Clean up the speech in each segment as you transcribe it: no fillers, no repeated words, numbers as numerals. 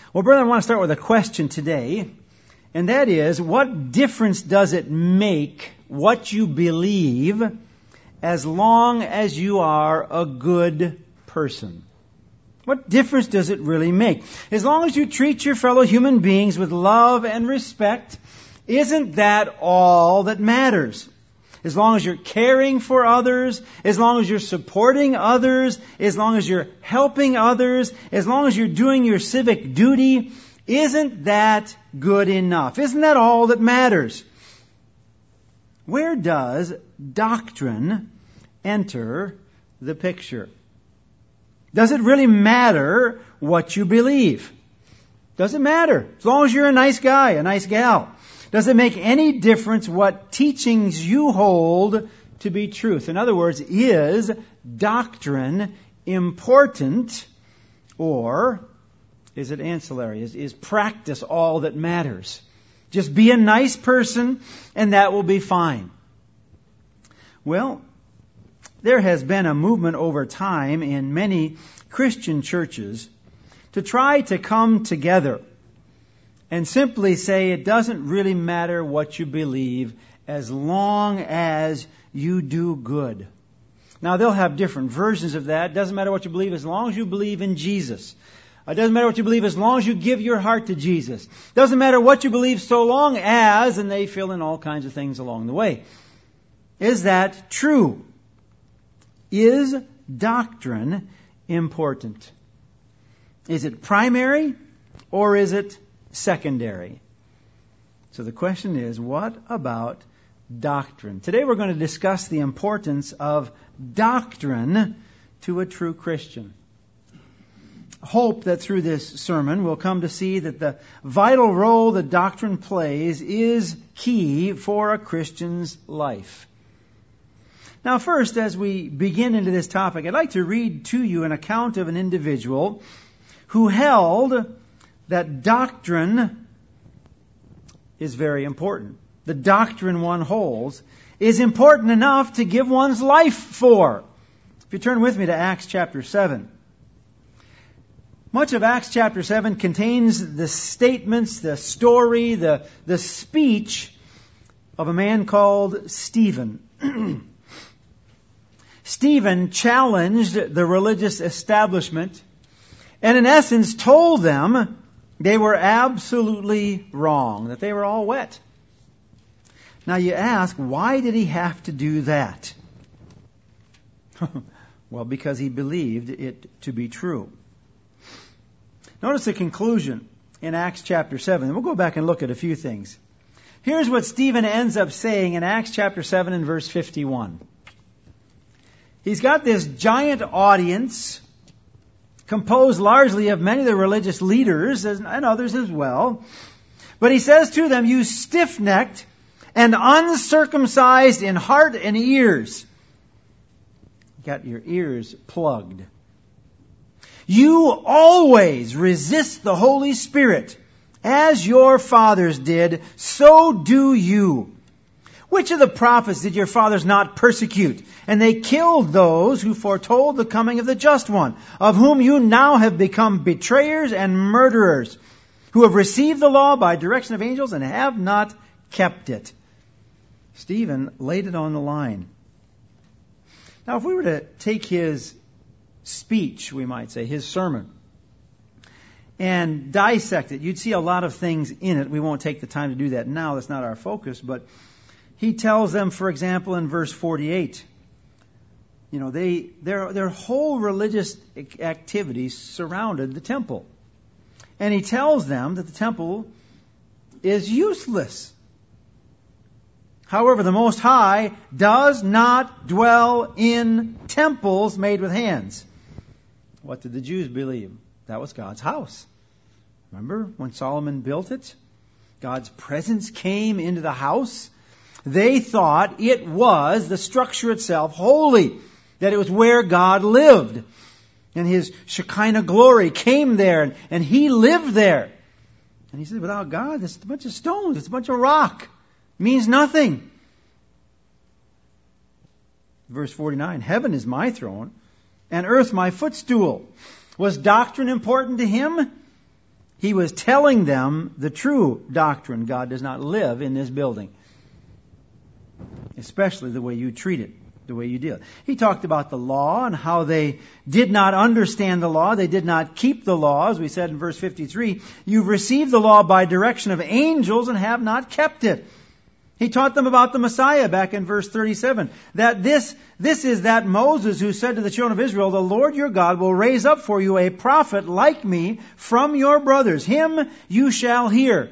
Well, brother, I want to start with a question today, and that is, what difference does it make what you believe as long as you are a good person? What difference does it really make? As long as you treat your fellow human beings with love and respect, isn't that all that matters? As long as you're caring for others, as long as you're supporting others, as long as you're helping others, as long as you're doing your civic duty, isn't that good enough? Isn't that all that matters? Where does doctrine enter the picture? Does it really matter what you believe? Does it matter? As long as you're a nice guy, a nice gal. Does it make any difference what teachings you hold to be truth? In other words, is doctrine important, or is it ancillary? Is practice all that matters? Just be a nice person and that will be fine. Well, there has been a movement over time in many Christian churches to try to come together and simply say it doesn't really matter what you believe as long as you do good. Now, they'll have different versions of that. It doesn't matter what you believe as long as you believe in Jesus. It doesn't matter what you believe as long as you give your heart to Jesus. It doesn't matter what you believe so long as, and they fill in all kinds of things along the way. Is that true? Is doctrine important? Is it primary or is it secondary? So the question is, what about doctrine? Today we're going to discuss the importance of doctrine to a true Christian. Hope that through this sermon we'll come to see that the vital role that doctrine plays is key for a Christian's life. Now first, as we begin into this topic, I'd like to read to you an account of an individual who held that doctrine is very important. The doctrine one holds is important enough to give one's life for. If you turn with me to Acts chapter 7. Much of Acts chapter 7 contains the statements, the story, the speech of a man called Stephen. Stephen challenged the religious establishment and in essence told them they were absolutely wrong, that they were all wet. Now you ask, why did he have to do that? Well, because he believed it to be true. Notice the conclusion in Acts chapter 7. We'll go back and look at a few things. Here's what Stephen ends up saying in Acts chapter 7 and verse 51. He's got this giant audience composed largely of many of the religious leaders and others as well. But he says to them, you stiff-necked and uncircumcised in heart and ears. You got your ears plugged. You always resist the Holy Spirit. As your fathers did, so do you. Which of the prophets did your fathers not persecute? And they killed those who foretold the coming of the Just One, of whom you now have become betrayers and murderers, who have received the law by direction of angels and have not kept it. Stephen laid it on the line. Now, if we were to take his speech, we might say, his sermon, and dissect it, you'd see a lot of things in it. We won't take the time to do that now. That's not our focus, but he tells them, for example, in verse 48, their whole religious activities surrounded the temple. And he tells them that the temple is useless. However, the Most High does not dwell in temples made with hands. What did the Jews believe? That was God's house. Remember when Solomon built it? God's presence came into the house. They thought it was the structure itself holy, that it was where God lived. And His Shekinah glory came there, and He lived there. And He said, without God, it's a bunch of stones, it's a bunch of rock. It means nothing. Verse 49, heaven is my throne, and earth my footstool. Was doctrine important to Him? He was telling them the true doctrine. God does not live in this building. Especially the way you treat it, the way you deal. He talked about the law and how they did not understand the law. They did not keep the law. As we said in verse 53, you've received the law by direction of angels and have not kept it. He taught them about the Messiah back in verse 37. That this is that Moses who said to the children of Israel, the Lord your God will raise up for you a prophet like me from your brothers. Him you shall hear.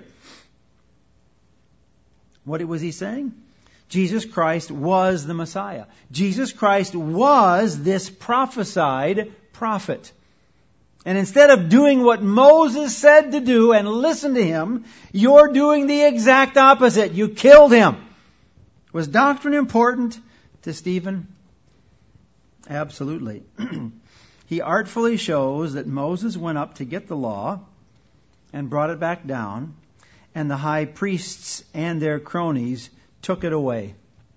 What was he saying? Jesus Christ was the Messiah. Jesus Christ was this prophesied prophet. And instead of doing what Moses said to do and listen to him, you're doing the exact opposite. You killed him. Was doctrine important to Stephen? Absolutely. He artfully shows that Moses went up to get the law and brought it back down, and the high priests and their cronies took it away.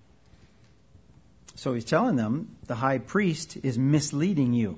So he's telling them the high priest is misleading you.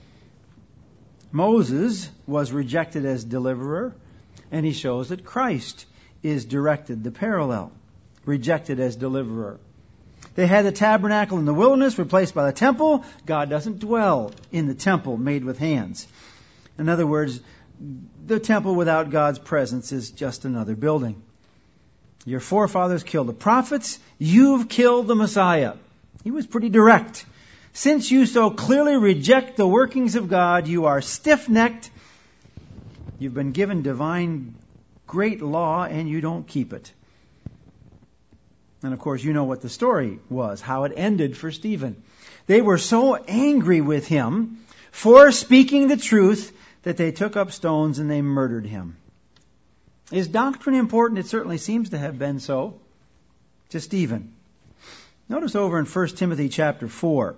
Moses was rejected as deliverer, and he shows that Christ is directed, the parallel, rejected as deliverer. They had the tabernacle in the wilderness replaced by the temple. God doesn't dwell in the temple made with hands. In other words, the temple without God's presence is just another building. Your forefathers killed the prophets. You've killed the Messiah. He was pretty direct. Since you so clearly reject the workings of God, you are stiff-necked. You've been given divine great law and you don't keep it. And of course, you know what the story was, how it ended for Stephen. They were so angry with him for speaking the truth that they took up stones and they murdered him. Is doctrine important? It certainly seems to have been so to Stephen. Notice over in 1 Timothy chapter 4.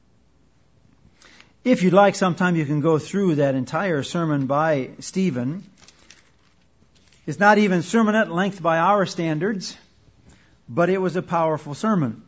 If you'd like, sometime you can go through that entire sermon by Stephen. It's not even sermonette length by our standards, but it was a powerful sermon.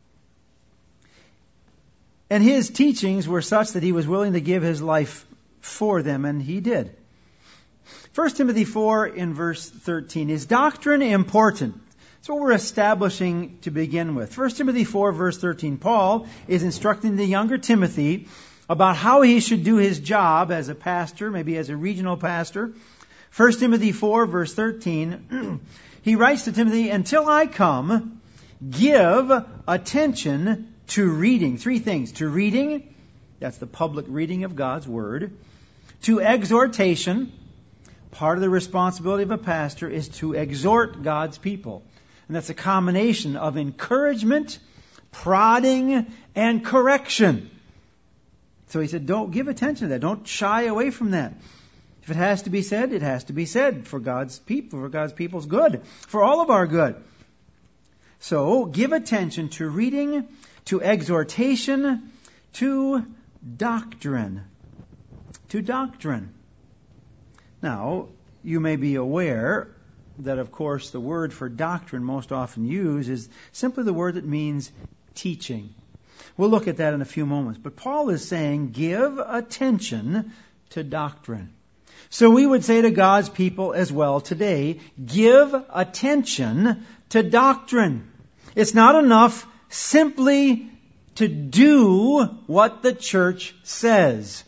And his teachings were such that he was willing to give his life for them, and he did. 1 Timothy 4 in verse 13. Is doctrine important? That's what we're establishing to begin with. 1 Timothy 4 verse 13. Paul is instructing the younger Timothy about how he should do his job as a pastor, maybe as a regional pastor. 1 Timothy 4 verse 13. He writes to Timothy, until I come, give attention to reading. Three things. To reading, that's the public reading of God's Word. To exhortation, part of the responsibility of a pastor is to exhort God's people. And that's a combination of encouragement, prodding, and correction. So he said, don't give attention to that. Don't shy away from that. If it has to be said, it has to be said for God's people, for God's people's good, for all of our good. So give attention to reading, to exhortation, to doctrine. To doctrine. Now, you may be aware that, of course, the word for doctrine most often used is simply the word that means teaching. We'll look at that in a few moments. But Paul is saying, give attention to doctrine. So we would say to God's people as well today, give attention to doctrine. It's not enough simply to do what the church says.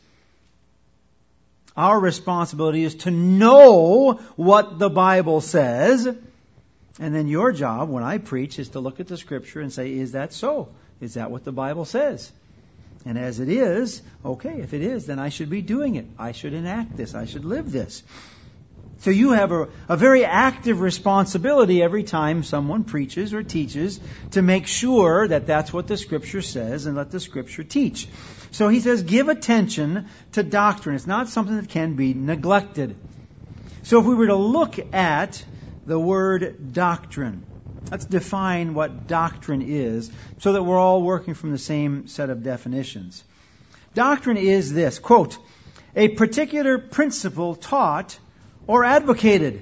Our responsibility is to know what the Bible says. And then your job, when I preach, is to look at the Scripture and say, is that so? Is that what the Bible says? And as it is, okay, if it is, then I should be doing it. I should enact this. I should live this. So you have a very active responsibility every time someone preaches or teaches to make sure that that's what the Scripture says and let the Scripture teach. So he says, give attention to doctrine. It's not something that can be neglected. So if we were to look at the word doctrine, let's define what doctrine is so that we're all working from the same set of definitions. Doctrine is this, quote, a particular principle taught or advocated.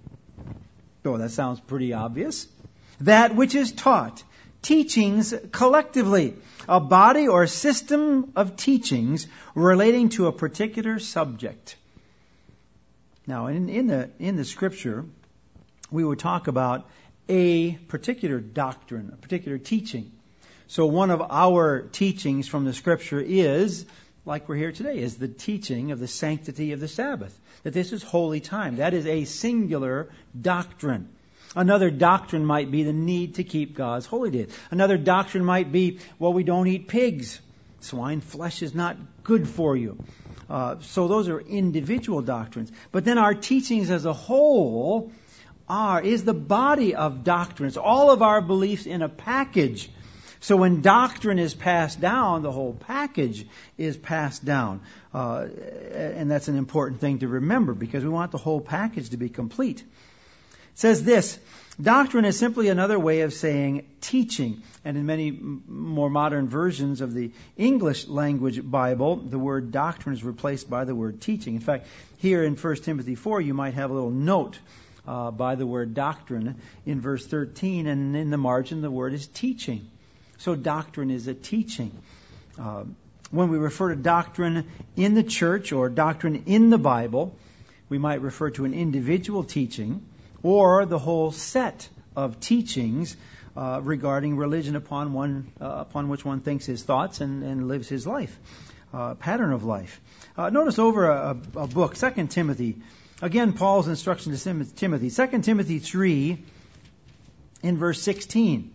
Oh, that sounds pretty obvious. That which is taught. Teachings collectively. A body or system of teachings relating to a particular subject. Now, in the Scripture, we would talk about a particular doctrine, a particular teaching. So one of our teachings from the Scripture is, like we're here today, is the teaching of the sanctity of the Sabbath. That this is holy time. That is a singular doctrine. Another doctrine might be the need to keep God's holy days. Another doctrine might be, well, we don't eat pigs. Swine flesh is not good for you. So those are individual doctrines. But then our teachings as a whole is the body of doctrines. All of our beliefs in a package. So when doctrine is passed down, the whole package is passed down. And that's an important thing to remember because we want the whole package to be complete. It says this, doctrine is simply another way of saying teaching. And in many more modern versions of the English language Bible, the word doctrine is replaced by the word teaching. In fact, here in 1 Timothy 4, you might have a little note by the word doctrine in verse 13, and in the margin the word is teaching. So doctrine is a teaching. When we refer to doctrine in the church or doctrine in the Bible, we might refer to an individual teaching or the whole set of teachings regarding religion upon which one thinks his thoughts and lives his life, pattern of life. Notice over a book, 2 Timothy. Again, Paul's instruction to Timothy. 2 Timothy 3 in verse 16.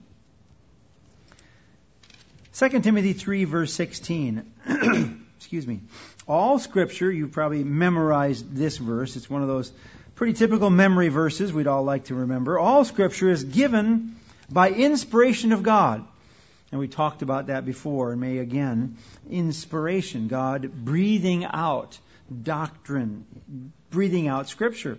2 Timothy 3 verse 16. Excuse me. All Scripture, you've probably memorized this verse. It's one of those pretty typical memory verses we'd all like to remember. All Scripture is given by inspiration of God. And we talked about that before and may again. Inspiration, God breathing out doctrine, breathing out Scripture.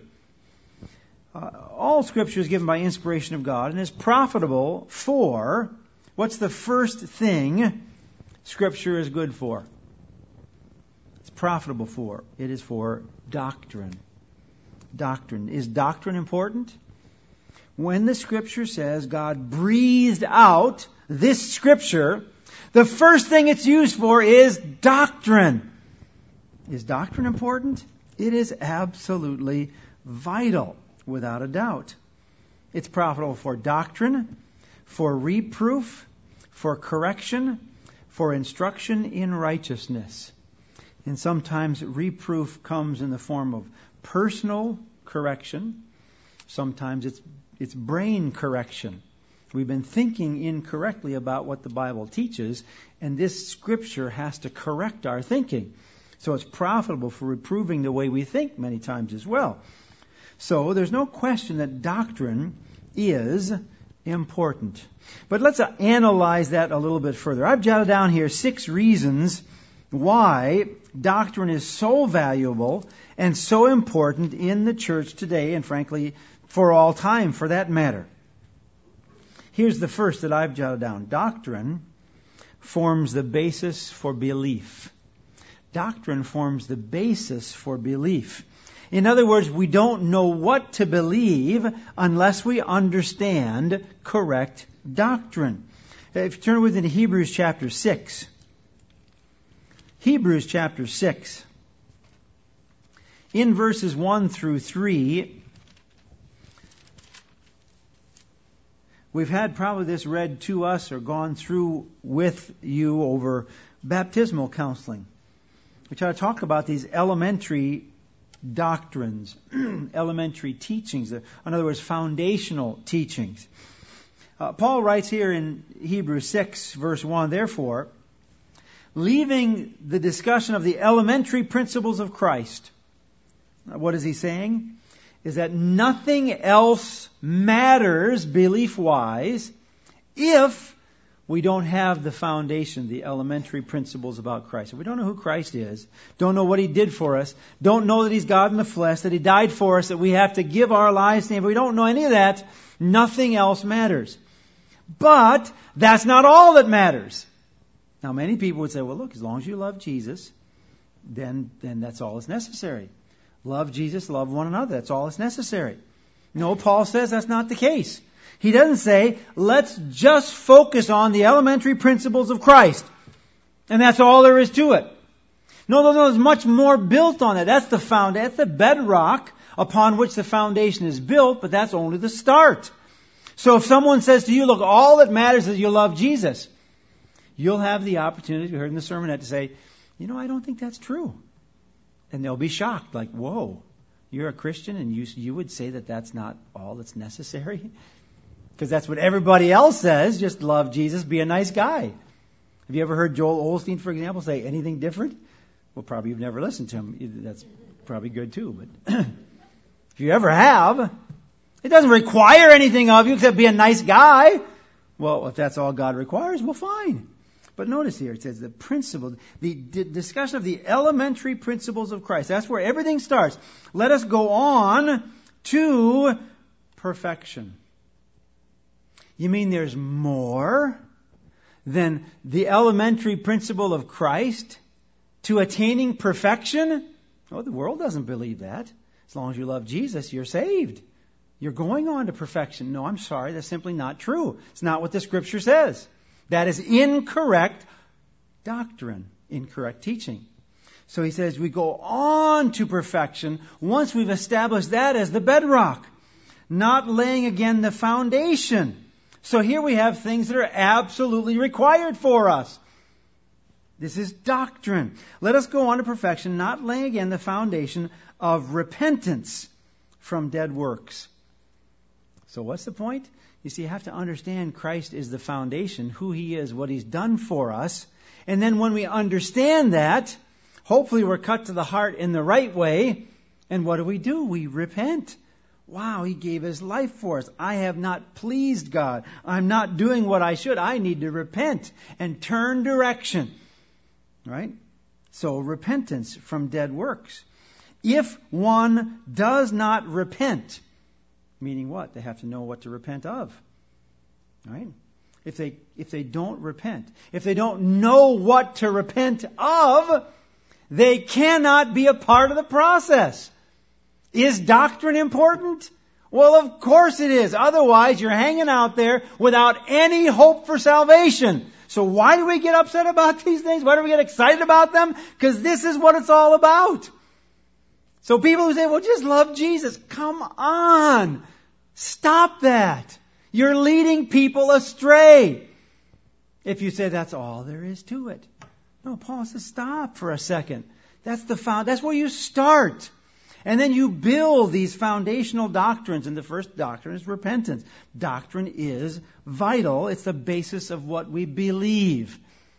All Scripture is given by inspiration of God and is profitable for, what's the first thing Scripture is good for? It's profitable for. It is for doctrine. Doctrine. Is doctrine important? When the Scripture says God breathed out this Scripture, the first thing it's used for is doctrine. Is doctrine important? It is absolutely vital, without a doubt. It's profitable for doctrine, for reproof, for correction, for instruction in righteousness. And sometimes reproof comes in the form of personal correction. Sometimes it's brain correction. We've been thinking incorrectly about what the Bible teaches, and this Scripture has to correct our thinking. So it's profitable for reproving the way we think many times as well. So there's no question that doctrine is important. But let's analyze that a little bit further. I've jotted down here 6 reasons why doctrine is so valuable and so important in the church today, and frankly, for all time, for that matter. Here's the first that I've jotted down. Doctrine forms the basis for belief. Doctrine forms the basis for belief. In other words, we don't know what to believe unless we understand correct doctrine. If you turn with me to Hebrews chapter 6. Hebrews chapter 6. In verses 1 through 3, we've had probably this read to us or gone through with you over baptismal counseling. We try to talk about these elementary doctrines, elementary teachings, in other words, foundational teachings. Paul writes here in Hebrews 6, verse 1, therefore, leaving the discussion of the elementary principles of Christ, what is he saying? Is that nothing else matters belief-wise if we don't have the foundation, the elementary principles about Christ. If we don't know who Christ is, don't know what He did for us, don't know that He's God in the flesh, that He died for us, that we have to give our lives to Him, if we don't know any of that, nothing else matters. But that's not all that matters. Now many people would say, well look, as long as you love Jesus, then that's all that's necessary. Love Jesus, love one another, that's all that's necessary. No, Paul says that's not the case. He doesn't say, let's just focus on the elementary principles of Christ. And that's all there is to it. No, there's much more built on it. That's the bedrock upon which the foundation is built, but that's only the start. So if someone says to you, look, all that matters is you love Jesus, you'll have the opportunity, we heard in the sermonette, to say, I don't think that's true. And they'll be shocked, like, whoa, you're a Christian and you would say that that's not all that's necessary? Because that's what everybody else says, just love Jesus, be a nice guy. Have you ever heard Joel Osteen, for example, say anything different? Well, probably you've never listened to him. That's probably good too. But if you ever have, it doesn't require anything of you except be a nice guy. Well, if that's all God requires, well, fine. But notice here, it says the principle, the discussion of the elementary principles of Christ. That's where everything starts. Let us go on to perfection. You mean there's more than the elementary principle of Christ to attaining perfection? Oh, the world doesn't believe that. As long as you love Jesus, you're saved. You're going on to perfection. No, I'm sorry, that's simply not true. It's not what the Scripture says. That is incorrect doctrine, incorrect teaching. So he says we go on to perfection once we've established that as the bedrock, not laying again the foundation. So here we have things that are absolutely required for us. This is doctrine. Let us go on to perfection, not laying again the foundation of repentance from dead works. So what's the point? You see, you have to understand Christ is the foundation, who He is, what He's done for us. And then when we understand that, hopefully we're cut to the heart in the right way. And what do? We repent. Wow, He gave His life for us. I have not pleased God. I'm not doing what I should. I need to repent and turn direction. Right? So repentance from dead works. If one does not repent, meaning what? They have to know what to repent of. Right? If they don't repent, if they don't know what to repent of, they cannot be a part of the process. Is doctrine important? Well, of course it is. Otherwise, you're hanging out there without any hope for salvation. So why do we get upset about these things? Why do we get excited about them? Because this is what it's all about. So people who say, well, just love Jesus. Come on. Stop that. You're leading people astray. If you say that's all there is to it. No, Paul says stop for a second. That's where you start. And then you build these foundational doctrines. And the first doctrine is repentance. Doctrine is vital. It's the basis of what we believe.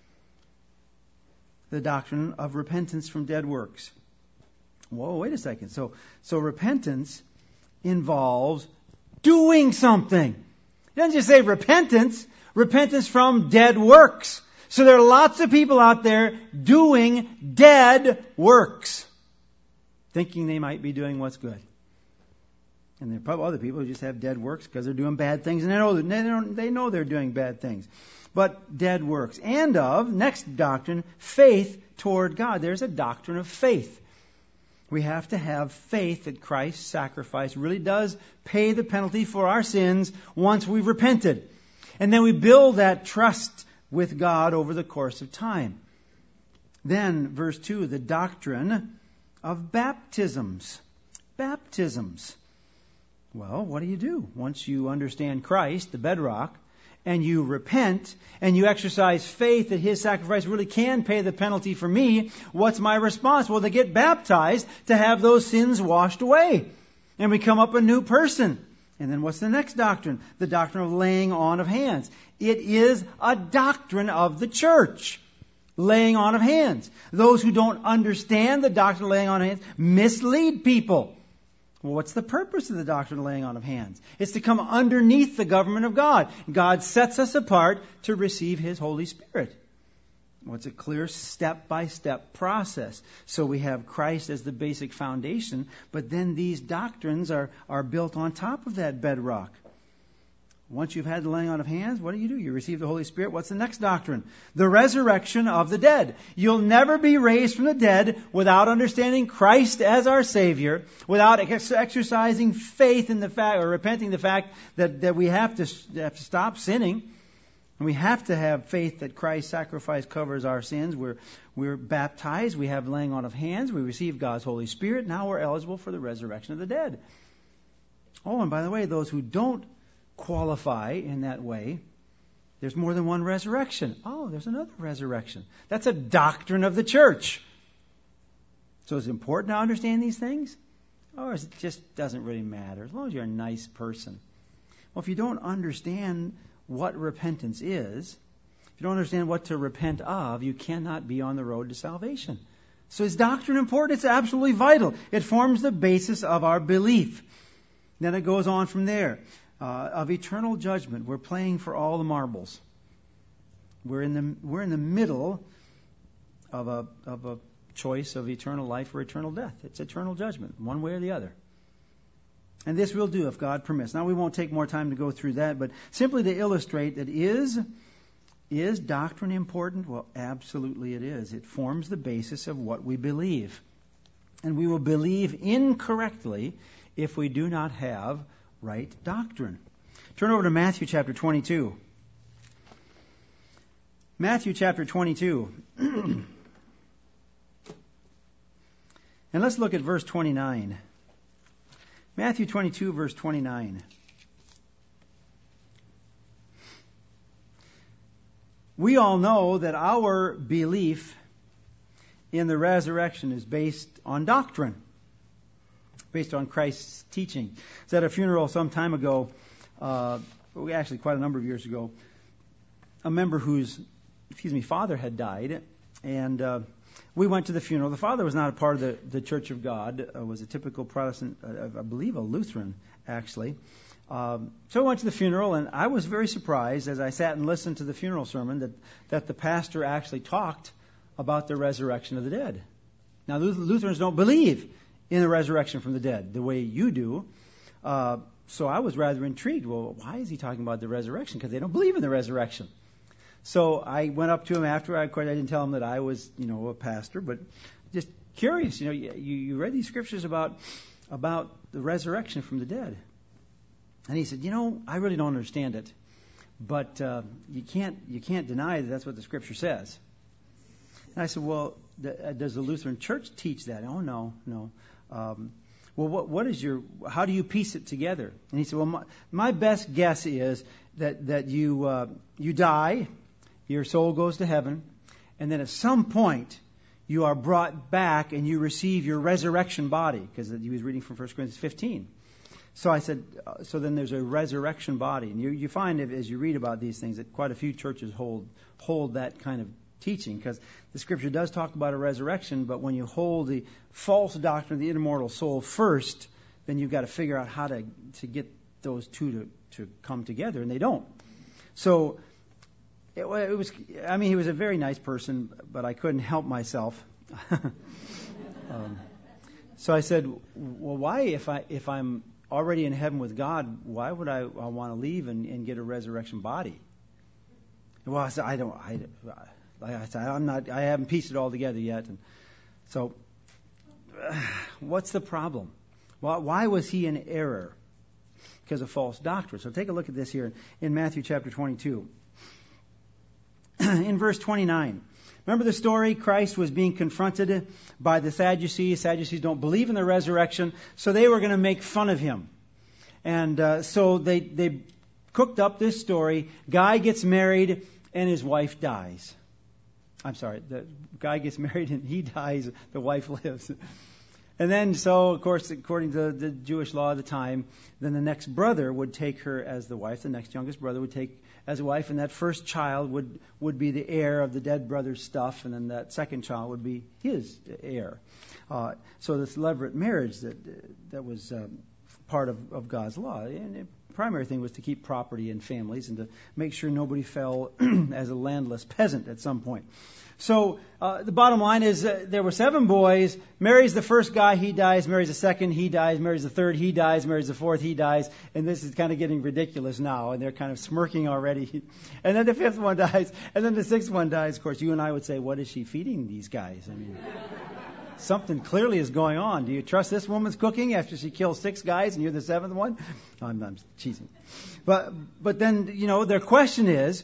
The doctrine of repentance from dead works. Whoa, wait a second. So repentance involves doing something. It doesn't just say repentance from dead works. So there are lots of people out there doing dead works, thinking they might be doing what's good. And there are probably other people who just have dead works because they're doing bad things, and they know they're doing bad things. But dead works. And next doctrine, faith toward God. There's a doctrine of faith. We have to have faith that Christ's sacrifice really does pay the penalty for our sins once we've repented. And then we build that trust with God over the course of time. Then, verse 2, the doctrine of baptisms. Baptisms. Well, what do? Once you understand Christ, the bedrock, and you repent, and you exercise faith that His sacrifice really can pay the penalty for me, what's my response? Well, to get baptized, to have those sins washed away, and become up a new person. And then what's the next doctrine? The doctrine of laying on of hands. It is a doctrine of the church. Laying on of hands. Those who don't understand the doctrine of laying on of hands mislead people. Well, what's the purpose of the doctrine of laying on of hands? It's to come underneath the government of God. God sets us apart to receive His Holy Spirit. Well, it's a clear step-by-step process. So we have Christ as the basic foundation, but then these doctrines are built on top of that bedrock. Once you've had the laying on of hands, what do? You receive the Holy Spirit. What's the next doctrine? The resurrection of the dead. You'll never be raised from the dead without understanding Christ as our Savior, without exercising faith in the fact, or repenting the fact that we have to stop sinning. And we have to have faith that Christ's sacrifice covers our sins. We're baptized. We have laying on of hands. We receive God's Holy Spirit. Now we're eligible for the resurrection of the dead. Oh, and by the way, those who don't qualify in that way, there's more than one resurrection. Oh, there's another resurrection. That's a doctrine of the church. So is it important to understand these things? Or is it just doesn't really matter, as long as you're a nice person? Well, if you don't understand what repentance is, if you don't understand what to repent of, you cannot be on the road to salvation. So is doctrine important? It's absolutely vital. It forms the basis of our belief. Then it goes on from there. Of eternal judgment, we're playing for all the marbles. We're in the middle of a choice of eternal life or eternal death. It's eternal judgment, one way or the other. And this we'll do if God permits. Now we won't take more time to go through that, but simply to illustrate that is doctrine important? Well, absolutely it is. It forms the basis of what we believe. And we will believe incorrectly if we do not have right doctrine. Turn over to Matthew chapter 22. Matthew chapter 22. And let's look at verse 29. Matthew 22, verse 29. We all know that our belief in the resurrection is based on doctrine, based on Christ's teaching. I was at a funeral some time ago, actually quite a number of years ago, a member whose father had died, and we went to the funeral. The father was not a part of the Church of God, was a typical Protestant, I believe a Lutheran, actually. So I went to the funeral, and I was very surprised as I sat and listened to the funeral sermon that the pastor actually talked about the resurrection of the dead. Now, Lutherans don't believe in the resurrection from the dead the way you do. So I was rather intrigued. Well, why is he talking about the resurrection? Because they don't believe in the resurrection. So I went up to him after. Of course, I didn't tell him that I was, a pastor, but just curious. You read these scriptures about the resurrection from the dead. And he said, I really don't understand it, but you can't deny that that's what the scripture says. And I said, well, does the Lutheran Church teach that? Oh, no. Well, how do you piece it together? And he said, well, my best guess is that you die, your soul goes to heaven, and then at some point you are brought back and you receive your resurrection body, because he was reading from 1 Corinthians 15. So I said, so then there's a resurrection body. And you find, as you read about these things, that quite a few churches hold that kind of teaching, because the scripture does talk about a resurrection, but when you hold the false doctrine of the immortal soul first, then you've got to figure out how to get those two to come together, and they don't. So he was a very nice person, but I couldn't help myself. So I said, well, why, if I'm already in heaven with God, why would I want to leave and get a resurrection body? Well, I said, I haven't pieced it all together yet. And so, what's the problem? Why was he in error? Because of false doctrine. So take a look at this here in Matthew chapter 22. In verse 29. Remember the story? Christ was being confronted by the Sadducees. Sadducees don't believe in the resurrection, so they were going to make fun of him. And so they cooked up this story. Guy gets married and his wife dies. I'm sorry, the guy gets married and he dies, the wife lives. And then, so, of course, according to the Jewish law of the time, then the next brother would take her as the wife, the next youngest brother would take as a wife, and that first child would be the heir of the dead brother's stuff, and then that second child would be his heir. So this levirate marriage that was part of God's law. And the primary thing was to keep property in families and to make sure nobody fell as a landless peasant at some point. So the bottom line is there were 7 boys. Marries the first guy, he dies. Marries the second, he dies. Marries the third, he dies. Marries the fourth, he dies. And this is kind of getting ridiculous now, and they're kind of smirking already. And then the 5th one dies, and then the 6th one dies. Of course, you and I would say, what is she feeding these guys? I mean, something clearly is going on. Do you trust this woman's cooking after she kills 6 guys and you're the 7th one? I'm cheesing. But then, their question is,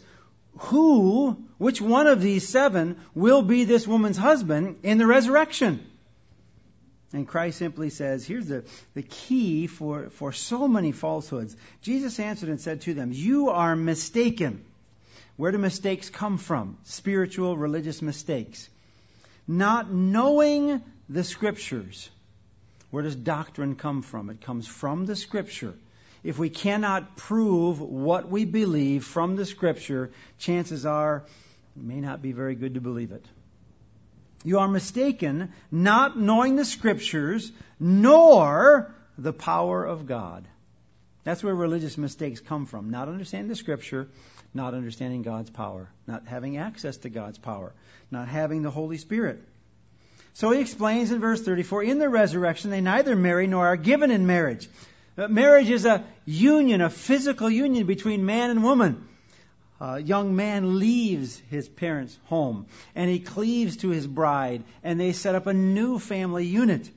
which one of these 7 will be this woman's husband in the resurrection? And Christ simply says, here's the key for so many falsehoods. Jesus answered and said to them, you are mistaken. Where do mistakes come from? Spiritual, religious mistakes. Not knowing the Scriptures. Where does doctrine come from? It comes from the Scripture. If we cannot prove what we believe from the Scripture, chances are it may not be very good to believe it. You are mistaken, not knowing the Scriptures, nor the power of God. That's where religious mistakes come from. Not understanding the Scripture, not understanding God's power, not having access to God's power, not having the Holy Spirit. So he explains in verse 34, in the resurrection they neither marry nor are given in marriage. Marriage is a union, a physical union between man and woman. A young man leaves his parents' home and he cleaves to his bride and they set up a new family unit.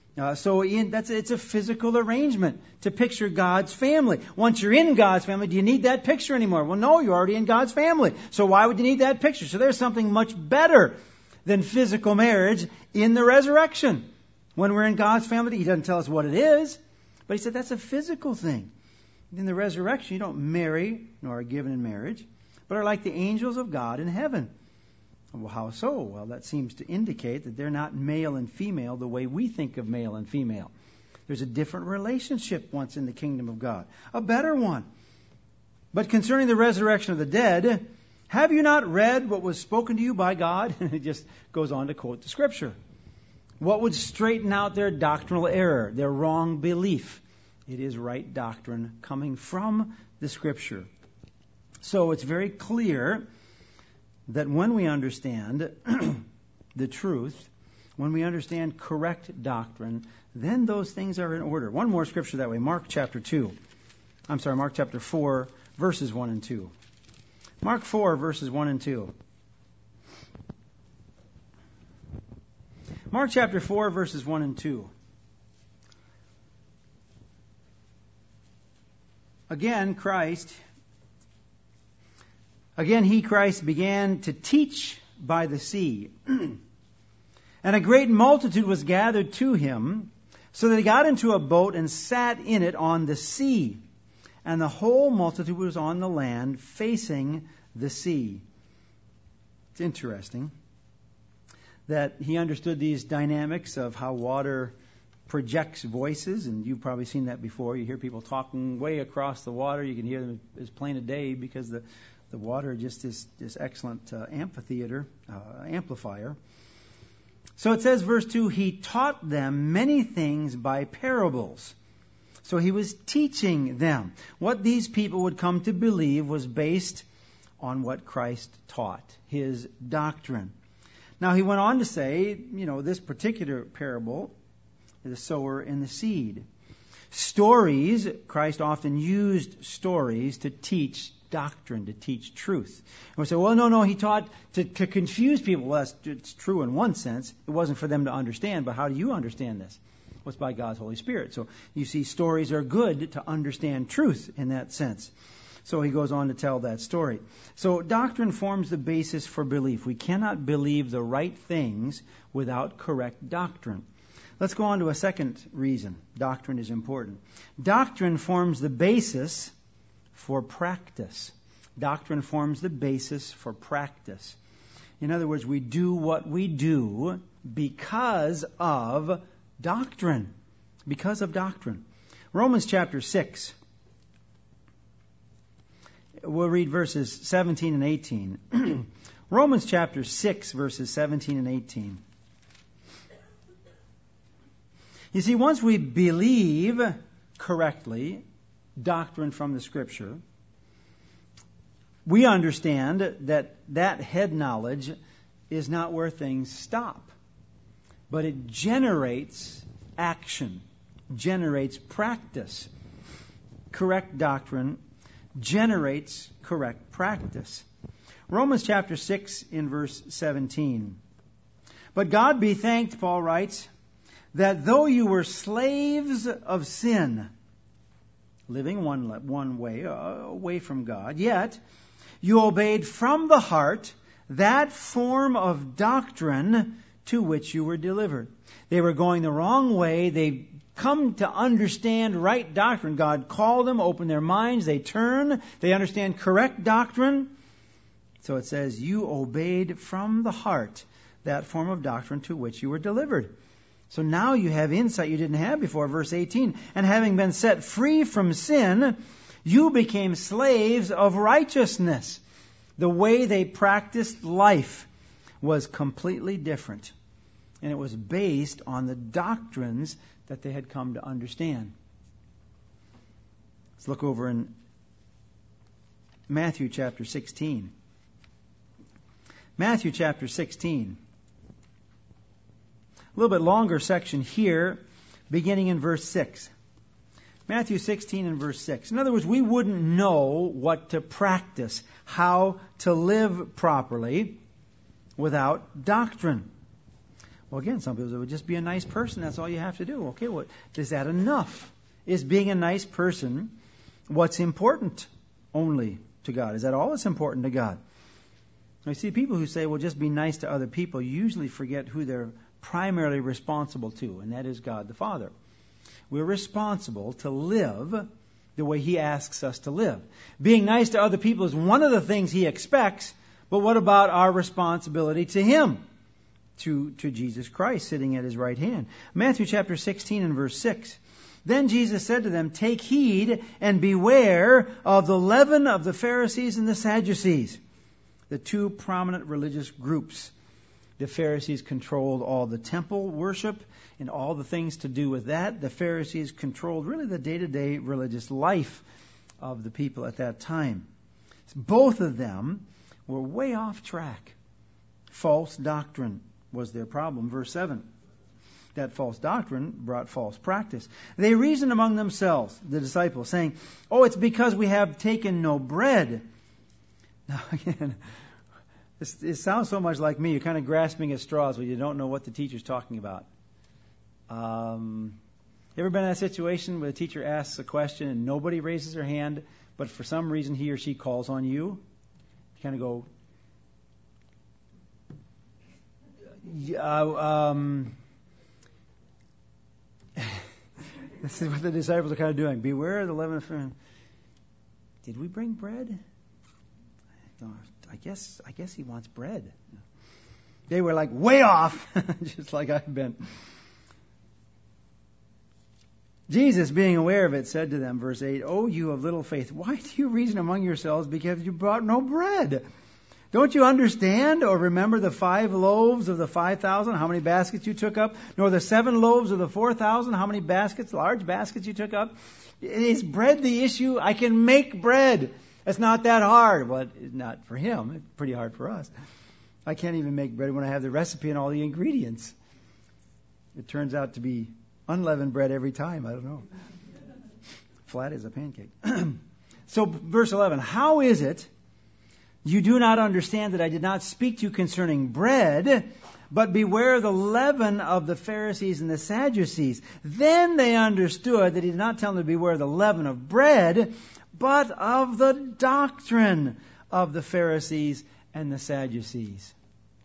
It's a physical arrangement to picture God's family. Once you're in God's family, do you need that picture anymore? Well, no, you're already in God's family. So why would you need that picture? So there's something much better than physical marriage in the resurrection. When we're in God's family, He doesn't tell us what it is, but He said that's a physical thing. In the resurrection, you don't marry nor are given in marriage, but are like the angels of God in heaven. Well, how so? Well, that seems to indicate that they're not male and female the way we think of male and female. There's a different relationship once in the kingdom of God, a better one. But concerning the resurrection of the dead, have you not read what was spoken to you by God? And it just goes on to quote the Scripture. What would straighten out their doctrinal error, their wrong belief? It is right doctrine coming from the Scripture. So it's very clear that when we understand the truth, when we understand correct doctrine, then those things are in order. One more scripture that way, Mark chapter 4, verses 1 and 2. Mark 4, verses 1 and 2. Mark chapter 4, verses 1 and 2. Again, Christ began to teach by the sea. And a great multitude was gathered to him, so that he got into a boat and sat in it on the sea. And the whole multitude was on the land, facing the sea. It's interesting that he understood these dynamics of how water projects voices, and you've probably seen that before. You hear people talking way across the water. You can hear them as plain as day because the water just is this excellent amplifier. So it says, verse 2, he taught them many things by parables. So he was teaching them. What these people would come to believe was based on what Christ taught, his doctrine. Now he went on to say, this particular parable, the sower and the seed. Stories, Christ often used stories to teach doctrine, to teach truth. And we say, well, no, he taught to confuse people. Well, it's true in one sense. It wasn't for them to understand, but how do you understand this? Well, it's by God's Holy Spirit. So you see, stories are good to understand truth in that sense. So he goes on to tell that story. So doctrine forms the basis for belief. We cannot believe the right things without correct doctrine. Let's go on to a second reason doctrine is important. Doctrine forms the basis for practice. Doctrine forms the basis for practice. In other words, we do what we do because of doctrine. Because of doctrine. Romans chapter 6. We'll read verses 17 and 18. Romans chapter 6, verses 17 and 18. You see, once we believe correctly doctrine from the Scripture, we understand that head knowledge is not where things stop, but it generates action, generates practice. Correct doctrine generates correct practice. Romans chapter 6 in verse 17. But God be thanked, Paul writes, that though you were slaves of sin, living one way, away from God, yet You obeyed from the heart that form of doctrine to which you were delivered. They were going the wrong way. They come to understand right doctrine. God called them, opened their minds, they turn, they understand correct doctrine. So it says, you obeyed from the heart that form of doctrine to which you were delivered. So now you have insight you didn't have before. Verse 18, and having been set free from sin, you became slaves of righteousness. The way they practiced life was completely different. And it was based on the doctrines that they had come to understand. Let's look over in Matthew chapter 16. Matthew chapter 16. A little bit longer section here, beginning in verse 6. Matthew 16 and verse 6. In other words, we wouldn't know what to practice, how to live properly without doctrine. Well, again, some people say, well, just be a nice person. That's all you have to do. Okay, well, is that enough? Is being a nice person what's important only to God? Is that all that's important to God? I see people who say, well, just be nice to other people, usually forget who they're primarily responsible to, and that is God the Father. We're responsible to live the way He asks us to live. Being nice to other people is one of the things He expects, but what about our responsibility to Him? To Jesus Christ sitting at His right hand. Matthew chapter 16 and verse 6. Then Jesus said to them, take heed and beware of the leaven of the Pharisees and the Sadducees, the two prominent religious groups. The Pharisees controlled all the temple worship and all the things to do with that. The Pharisees controlled really the day-to-day religious life of the people at that time. Both of them were way off track. False doctrine was their problem. Verse 7. That false doctrine brought false practice. They reasoned among themselves, the disciples, saying, oh, it's because we have taken no bread. Now again, it sounds so much like me. You're kind of grasping at straws when you don't know what the teacher's talking about. You ever been in that situation where the teacher asks a question and nobody raises their hand, but for some reason he or she calls on you? You kind of go, this is what the disciples are kind of doing. Beware of the leaven of Pharisees. Did we bring bread? I guess he wants bread. They were like way off, just like I've been. Jesus, being aware of it, said to them, verse 8, oh, you of little faith, why do you reason among yourselves because you brought no bread? Don't you understand or remember the 5 loaves of the 5,000, how many baskets you took up? Nor the 7 loaves of the 4,000, how many baskets, large baskets you took up? Is bread the issue? I can make bread. It's not that hard. Well, it's not for him. It's pretty hard for us. I can't even make bread when I have the recipe and all the ingredients. It turns out to be unleavened bread every time. I don't know. Flat as a pancake. So, verse 11. How is it you do not understand that I did not speak to you concerning bread, but beware the leaven of the Pharisees and the Sadducees? Then they understood that he did not tell them to beware the leaven of bread, but of the doctrine of the Pharisees and the Sadducees.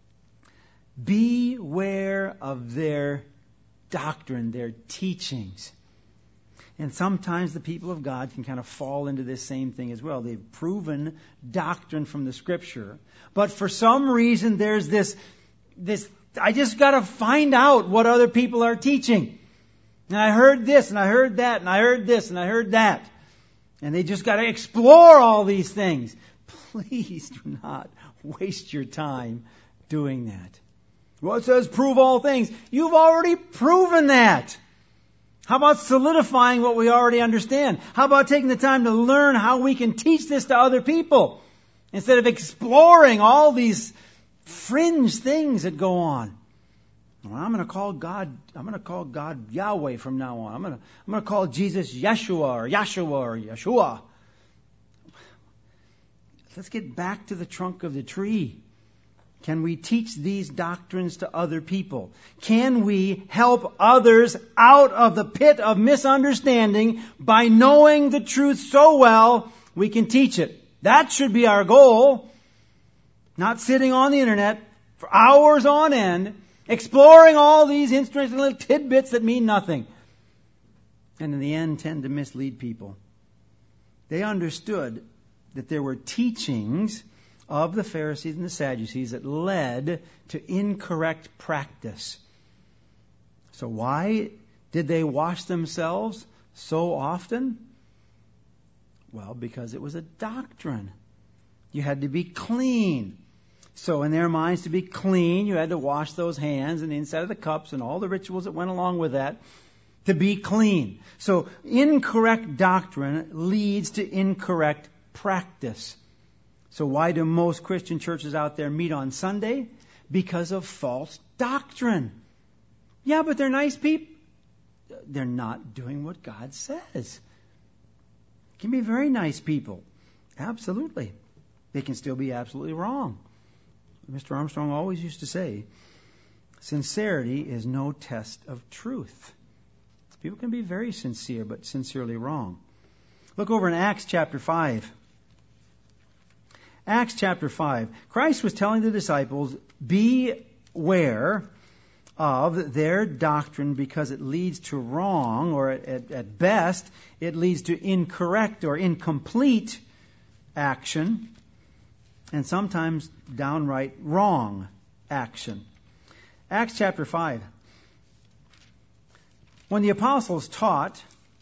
Beware of their doctrine, their teachings. And sometimes the people of God can kind of fall into this same thing as well. They've proven doctrine from the Scripture. But for some reason there's this I just got to find out what other people are teaching. And I heard this, and I heard that, and I heard this, and I heard that. And they just got to explore all these things. Please do not waste your time doing that. Well, it says prove all things. You've already proven that. How about solidifying what we already understand? How about taking the time to learn how we can teach this to other people instead of exploring all these fringe things that go on? Well, I'm going to call God Yahweh from now on. I'm going to call Jesus Yeshua or Yeshua. Let's get back to the trunk of the tree. Can we teach these doctrines to other people? Can we help others out of the pit of misunderstanding by knowing the truth so well we can teach it? That should be our goal. Not sitting on the internet for hours on end, exploring all these interesting little tidbits that mean nothing. And in the end tend to mislead people. They understood that there were teachings of the Pharisees and the Sadducees that led to incorrect practice. So why did they wash themselves so often? Well, because it was a doctrine. You had to be clean. So in their minds, to be clean, you had to wash those hands and the inside of the cups and all the rituals that went along with that to be clean. So incorrect doctrine leads to incorrect practice. So why do most Christian churches out there meet on Sunday? Because of false doctrine. Yeah, but they're nice people. They're not doing what God says. Can be very nice people. Absolutely. They can still be absolutely wrong. Mr. Armstrong always used to say, sincerity is no test of truth. People can be very sincere, but sincerely wrong. Look over in Acts chapter 5. Acts chapter 5. Christ was telling the disciples, beware of their doctrine because it leads to wrong, or at best, it leads to incorrect or incomplete action, and sometimes downright wrong action. Acts chapter 5. When the apostles taught,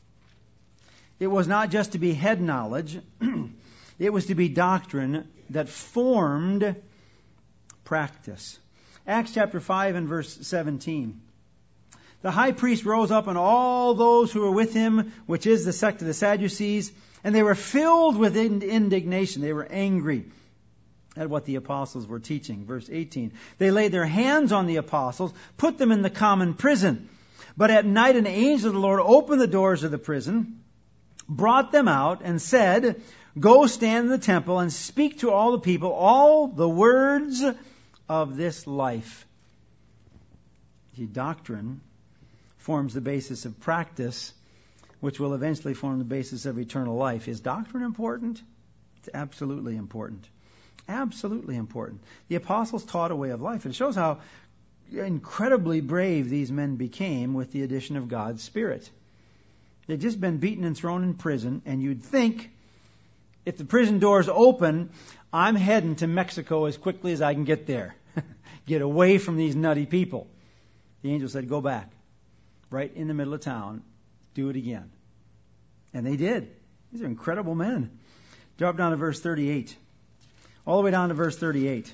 it was not just to be head knowledge, it was to be doctrine that formed practice. Acts chapter 5 and verse 17. The high priest rose up and all those who were with him, which is the sect of the Sadducees, and they were filled with indignation. They were angry at what the apostles were teaching. Verse 18. They laid their hands on the apostles, put them in the common prison. But at night an angel of the Lord opened the doors of the prison, brought them out, and said, go stand in the temple and speak to all the people all the words of this life. The doctrine forms the basis of practice, which will eventually form the basis of eternal life. Is doctrine important? It's absolutely important. Absolutely important. The apostles taught a way of life. It shows how incredibly brave these men became with the addition of God's Spirit. They'd just been beaten and thrown in prison, and you'd think, if the prison doors open, I'm heading to Mexico as quickly as I can get there. Get away from these nutty people. The angel said, go back. Right in the middle of town. Do it again. And they did. These are incredible men. Drop down to verse 38. All the way down to verse 38.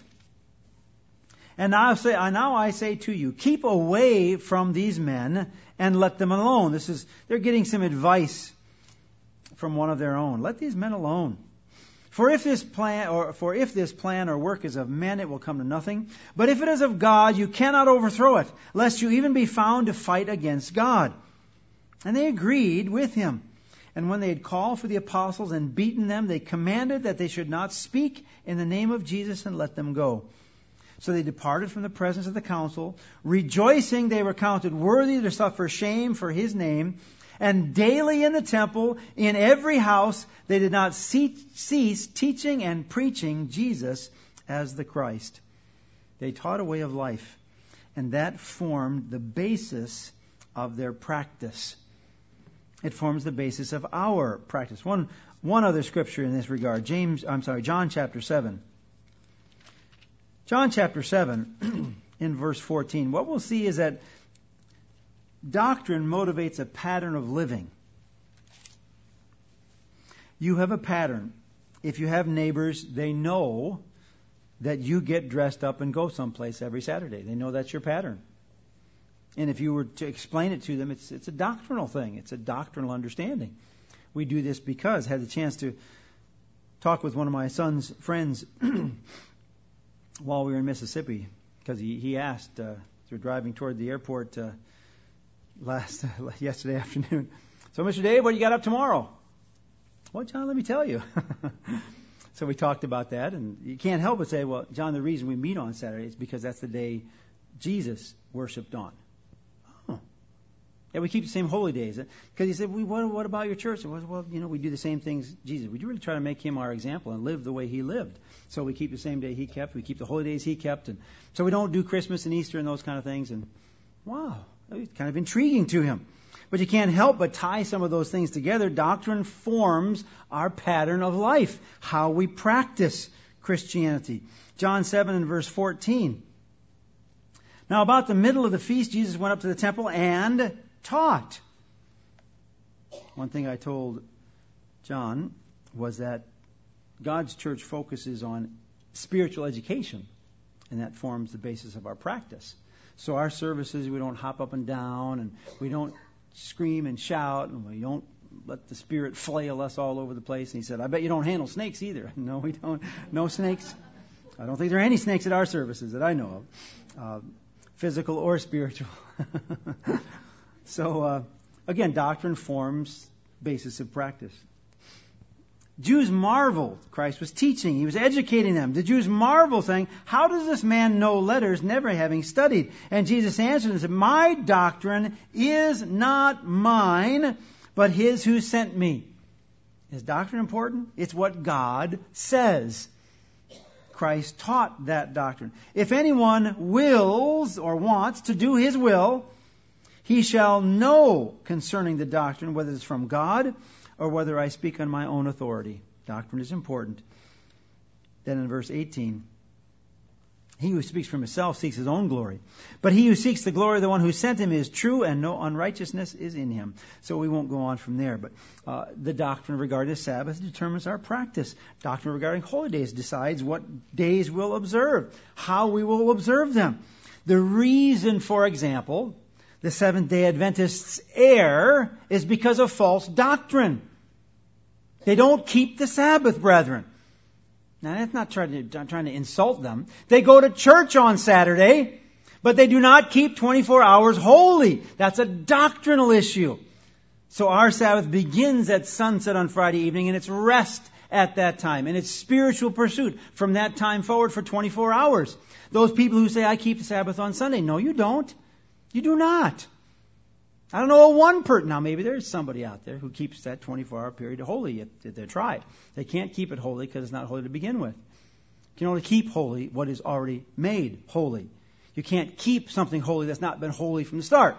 And now I say to you, keep away from these men and let them alone. They're getting some advice from one of their own. Let these men alone. For if this plan or work is of men, it will come to nothing. But if it is of God, you cannot overthrow it, lest you even be found to fight against God. And they agreed with him. And when they had called for the apostles and beaten them, they commanded that they should not speak in the name of Jesus and let them go. So they departed from the presence of the council, rejoicing they were counted worthy to suffer shame for his name. And daily in the temple, in every house, they did not cease teaching and preaching Jesus as the Christ. They taught a way of life, and that formed the basis of their practice. It forms the basis of our practice. One other scripture in this regard, John chapter 7. John chapter 7, in verse 14. What we'll see is that doctrine motivates a pattern of living. You have a pattern. If you have neighbors, they know that you get dressed up and go someplace every Saturday. They know that's your pattern. And if you were to explain it to them, it's a doctrinal thing. It's a doctrinal understanding. We do this because I had the chance to talk with one of my son's friends while we were in Mississippi, because he asked, as we were driving toward the airport yesterday afternoon, so Mr. Dave, what do you got up tomorrow? Well, John, let me tell you. So we talked about that, and you can't help but say, well, John, the reason we meet on Saturday is because that's the day Jesus worshipped on. Oh, Yeah, we keep the same holy days. Because he said, what about your church? Well, we do the same things Jesus. We really try to make him our example and live the way he lived. So we keep the same day he kept. We keep the holy days he kept. And so we don't do Christmas and Easter and those kind of things. And wow, it's kind of intriguing to him. But you can't help but tie some of those things together. Doctrine forms our pattern of life, how we practice Christianity. John 7 and verse 14. Now about the middle of the feast, Jesus went up to the temple and taught. One thing I told John was that God's church focuses on spiritual education, and that forms the basis of our practice. So our services, we don't hop up and down, and we don't scream and shout, and we don't let the Spirit flail us all over the place. And he said, I bet you don't handle snakes either. No, we don't. No snakes. I don't think there are any snakes at our services that I know of, physical or spiritual. So, again, doctrine forms basis of practice. Jews marveled. Christ was teaching. He was educating them. The Jews marveled, saying, how does this man know letters, never having studied? And Jesus answered and said, my doctrine is not mine, but his who sent me. Is doctrine important? It's what God says. Christ taught that doctrine. If anyone wills or wants to do his will, he shall know concerning the doctrine whether it's from God or whether I speak on my own authority. Doctrine is important. Then in verse 18, he who speaks from himself seeks his own glory. But he who seeks the glory of the one who sent him is true, and no unrighteousness is in him. So we won't go on from there. But the doctrine regarding the Sabbath determines our practice. Doctrine regarding holy days decides what days we'll observe, how we will observe them. The reason, for example, the Seventh-day Adventists err is because of false doctrine. They don't keep the Sabbath, brethren. Now, that's not trying to insult them. They go to church on Saturday, but they do not keep 24 hours holy. That's a doctrinal issue. So our Sabbath begins at sunset on Friday evening, and it's rest at that time. And it's spiritual pursuit from that time forward for 24 hours. Those people who say, I keep the Sabbath on Sunday. No, you don't. You do not. I don't know one person. Now, maybe there's somebody out there who keeps that 24-hour period holy at their tribe. They can't keep it holy because it's not holy to begin with. You can only keep holy what is already made holy. You can't keep something holy that's not been holy from the start.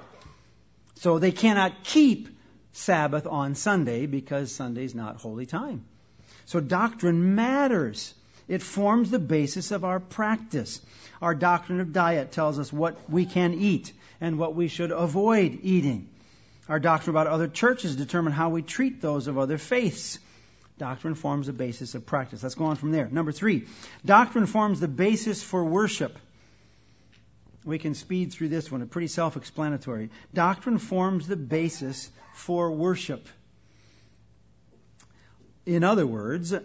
So they cannot keep Sabbath on Sunday because Sunday's not holy time. So doctrine matters. It forms the basis of our practice. Our doctrine of diet tells us what we can eat and what we should avoid eating. Our doctrine about other churches determine how we treat those of other faiths. Doctrine forms the basis of practice. Let's go on from there. Number 3, doctrine forms the basis for worship. We can speed through this one. It's pretty self-explanatory. Doctrine forms the basis for worship. In other words,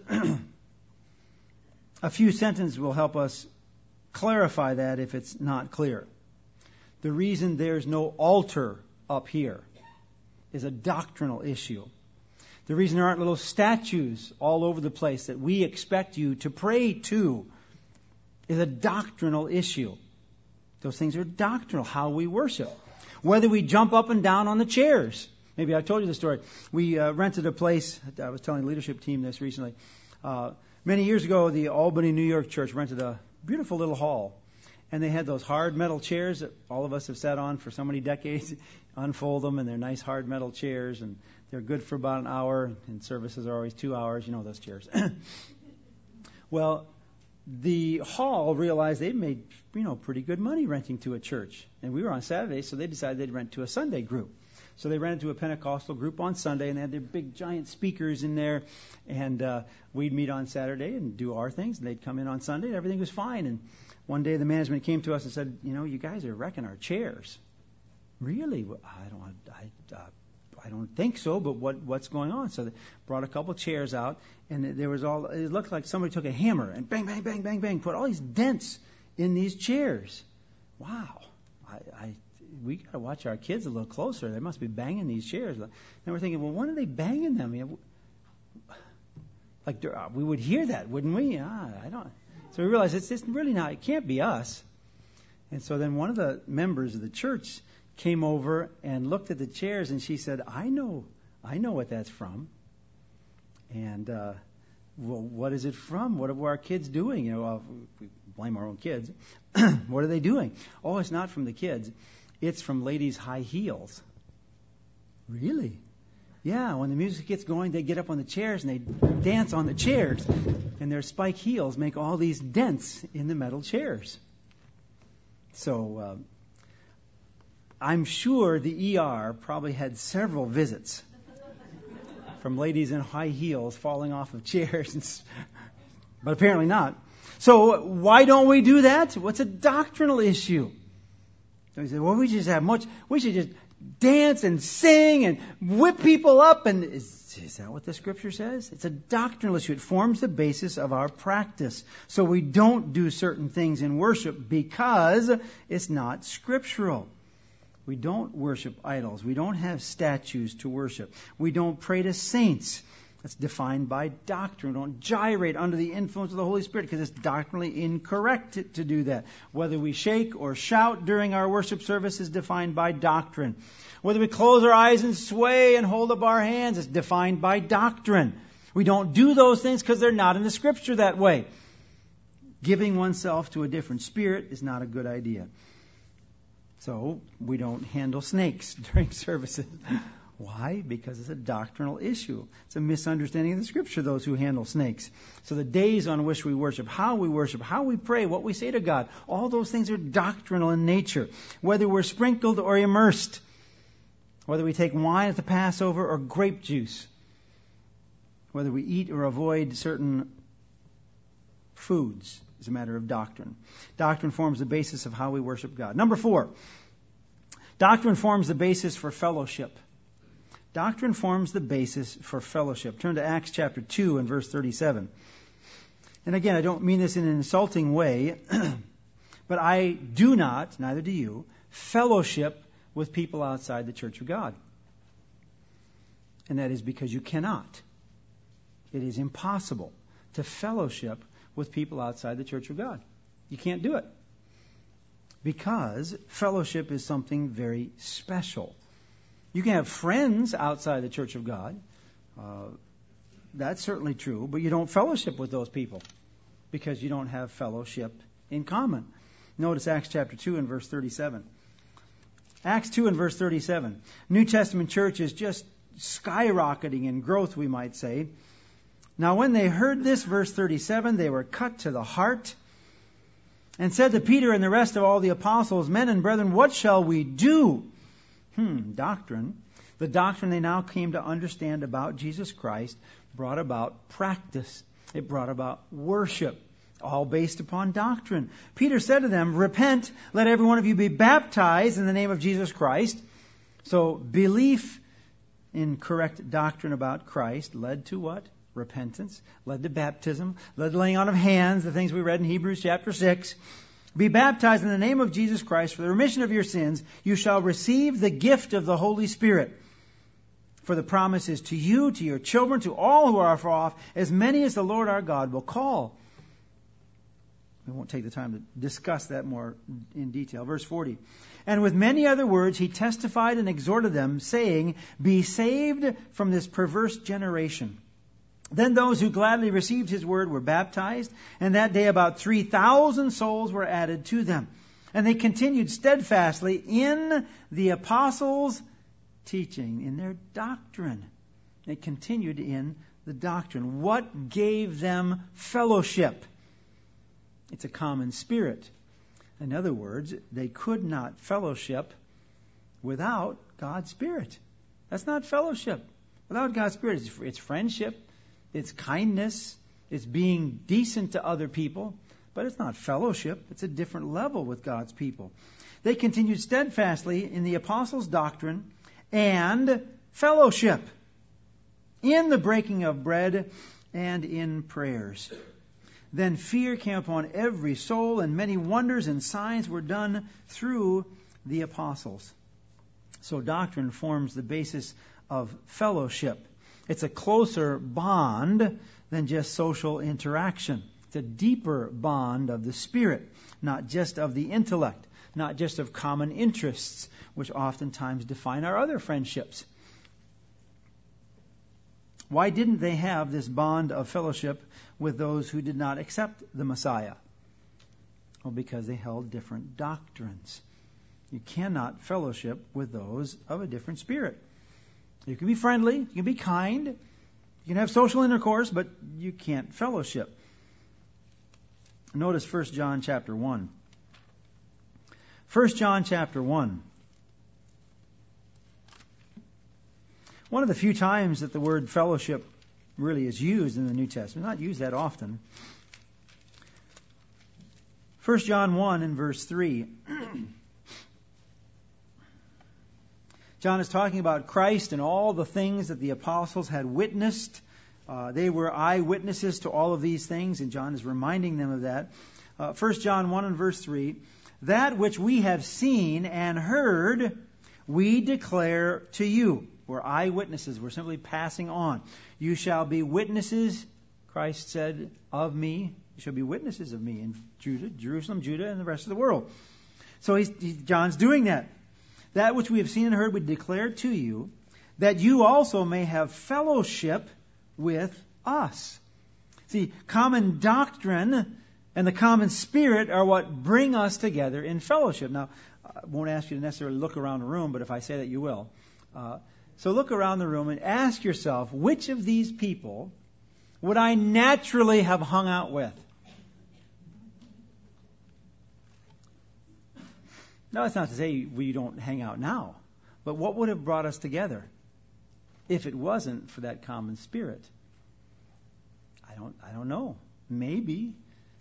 a few sentences will help us clarify that if it's not clear. The reason there's no altar up here is a doctrinal issue. The reason there aren't little statues all over the place that we expect you to pray to is a doctrinal issue. Those things are doctrinal, how we worship. Whether we jump up and down on the chairs. Maybe I told you the story. We rented a place. I was telling the leadership team this recently. Many years ago, the Albany, New York church rented a beautiful little hall. And they had those hard metal chairs that all of us have sat on for so many decades. Unfold them, and they're nice hard metal chairs, and they're good for about an hour, and services are always 2 hours. You know those chairs. Well, the hall realized they'd made, pretty good money renting to a church. And we were on Saturday, so they decided they'd rent to a Sunday group. So they rented to a Pentecostal group on Sunday, and they had their big giant speakers in there. And we'd meet on Saturday and do our things, and they'd come in on Sunday, and everything was fine. And one day the management came to us and said, you guys are wrecking our chairs. Really? I don't think so, but what's going on? So they brought a couple chairs out, and it looked like somebody took a hammer and bang, bang, bang, bang, bang, put all these dents in these chairs. Wow. We got to watch our kids a little closer. They must be banging these chairs. And we're thinking, well, when are they banging them? We would hear that, wouldn't we? I don't. So we realized it's really not. It can't be us. And so then one of the members of the church came over and looked at the chairs, and she said, I know what that's from. And, well, what is it from? What are our kids doing? We blame our own kids. What are they doing? Oh, it's not from the kids. It's from ladies' high heels. Really? Yeah, when the music gets going, they get up on the chairs and they dance on the chairs. And their spike heels make all these dents in the metal chairs. So, I'm sure the ER probably had several visits from ladies in high heels falling off of chairs, but apparently not. So why don't we do that? What's a doctrinal issue? So we say, well, we should just dance and sing and whip people up. And is that what the Scripture says? It's a doctrinal issue. It forms the basis of our practice. So we don't do certain things in worship because it's not scriptural. We don't worship idols. We don't have statues to worship. We don't pray to saints. That's defined by doctrine. We don't gyrate under the influence of the Holy Spirit because it's doctrinally incorrect to do that. Whether we shake or shout during our worship service is defined by doctrine. Whether we close our eyes and sway and hold up our hands is defined by doctrine. We don't do those things because they're not in the Scripture that way. Giving oneself to a different spirit is not a good idea. So we don't handle snakes during services. Why? Because it's a doctrinal issue. It's a misunderstanding of the Scripture, those who handle snakes. So the days on which we worship, how we pray, what we say to God, all those things are doctrinal in nature. Whether we're sprinkled or immersed, whether we take wine at the Passover or grape juice, whether we eat or avoid certain foods, is a matter of doctrine. Doctrine forms the basis of how we worship God. Number 4, doctrine forms the basis for fellowship. Doctrine forms the basis for fellowship. Turn to Acts chapter 2 and verse 37. And again, I don't mean this in an insulting way, but I do not, neither do you, fellowship with people outside the church of God. And that is because you cannot. It is impossible to fellowship with people outside the church of God. You can't do it. Because fellowship is something very special. You can have friends outside the church of God. That's certainly true. But you don't fellowship with those people because you don't have fellowship in common. Notice Acts chapter 2 and verse 37. Acts 2 and verse 37. New Testament church is just skyrocketing in growth, we might say. Now when they heard this, verse 37, they were cut to the heart and said to Peter and the rest of all the apostles, men and brethren, what shall we do? Doctrine. The doctrine they now came to understand about Jesus Christ brought about practice. It brought about worship, all based upon doctrine. Peter said to them, repent, let every one of you be baptized in the name of Jesus Christ. So belief in correct doctrine about Christ led to what? Repentance, led to baptism, led to laying on of hands, the things we read in Hebrews chapter 6. Be baptized in the name of Jesus Christ for the remission of your sins. You shall receive the gift of the Holy Spirit. For the promise is to you, to your children, to all who are far off, as many as the Lord our God will call. We won't take the time to discuss that more in detail. Verse 40. And with many other words he testified and exhorted them, saying, be saved from this perverse generation. Then those who gladly received his word were baptized, and that day about 3,000 souls were added to them. And they continued steadfastly in the apostles' teaching, in their doctrine. They continued in the doctrine. What gave them fellowship? It's a common spirit. In other words, they could not fellowship without God's Spirit. That's not fellowship. Without God's Spirit, it's friendship. It's kindness. It's being decent to other people. But it's not fellowship. It's a different level with God's people. They continued steadfastly in the apostles' doctrine and fellowship, in the breaking of bread and in prayers. Then fear came upon every soul, and many wonders and signs were done through the apostles. So doctrine forms the basis of fellowship. It's a closer bond than just social interaction. It's a deeper bond of the Spirit, not just of the intellect, not just of common interests, which oftentimes define our other friendships. Why didn't they have this bond of fellowship with those who did not accept the Messiah? Well, because they held different doctrines. You cannot fellowship with those of a different spirit. You can be friendly, you can be kind, you can have social intercourse, but you can't fellowship. Notice 1 John chapter 1. 1 John chapter 1. One of the few times that the word fellowship really is used in the New Testament. Not used that often. 1 John 1 and verse 3. John is talking about Christ and all the things that the apostles had witnessed. They were eyewitnesses to all of these things, and John is reminding them of that. 1 John 1 and verse 3. That which we have seen and heard, we declare to you. We're eyewitnesses. We're simply passing on. You shall be witnesses, Christ said, of me. You shall be witnesses of me in Jerusalem, Judah, and the rest of the world. So John's doing that. That which we have seen and heard, we declare to you, that you also may have fellowship with us. See, common doctrine and the common spirit are what bring us together in fellowship. Now, I won't ask you to necessarily look around the room, but if I say that, you will. So look around the room and ask yourself, which of these people would I naturally have hung out with? No, it's not to say we don't hang out now. But what would have brought us together if it wasn't for that common spirit? I don't know. Maybe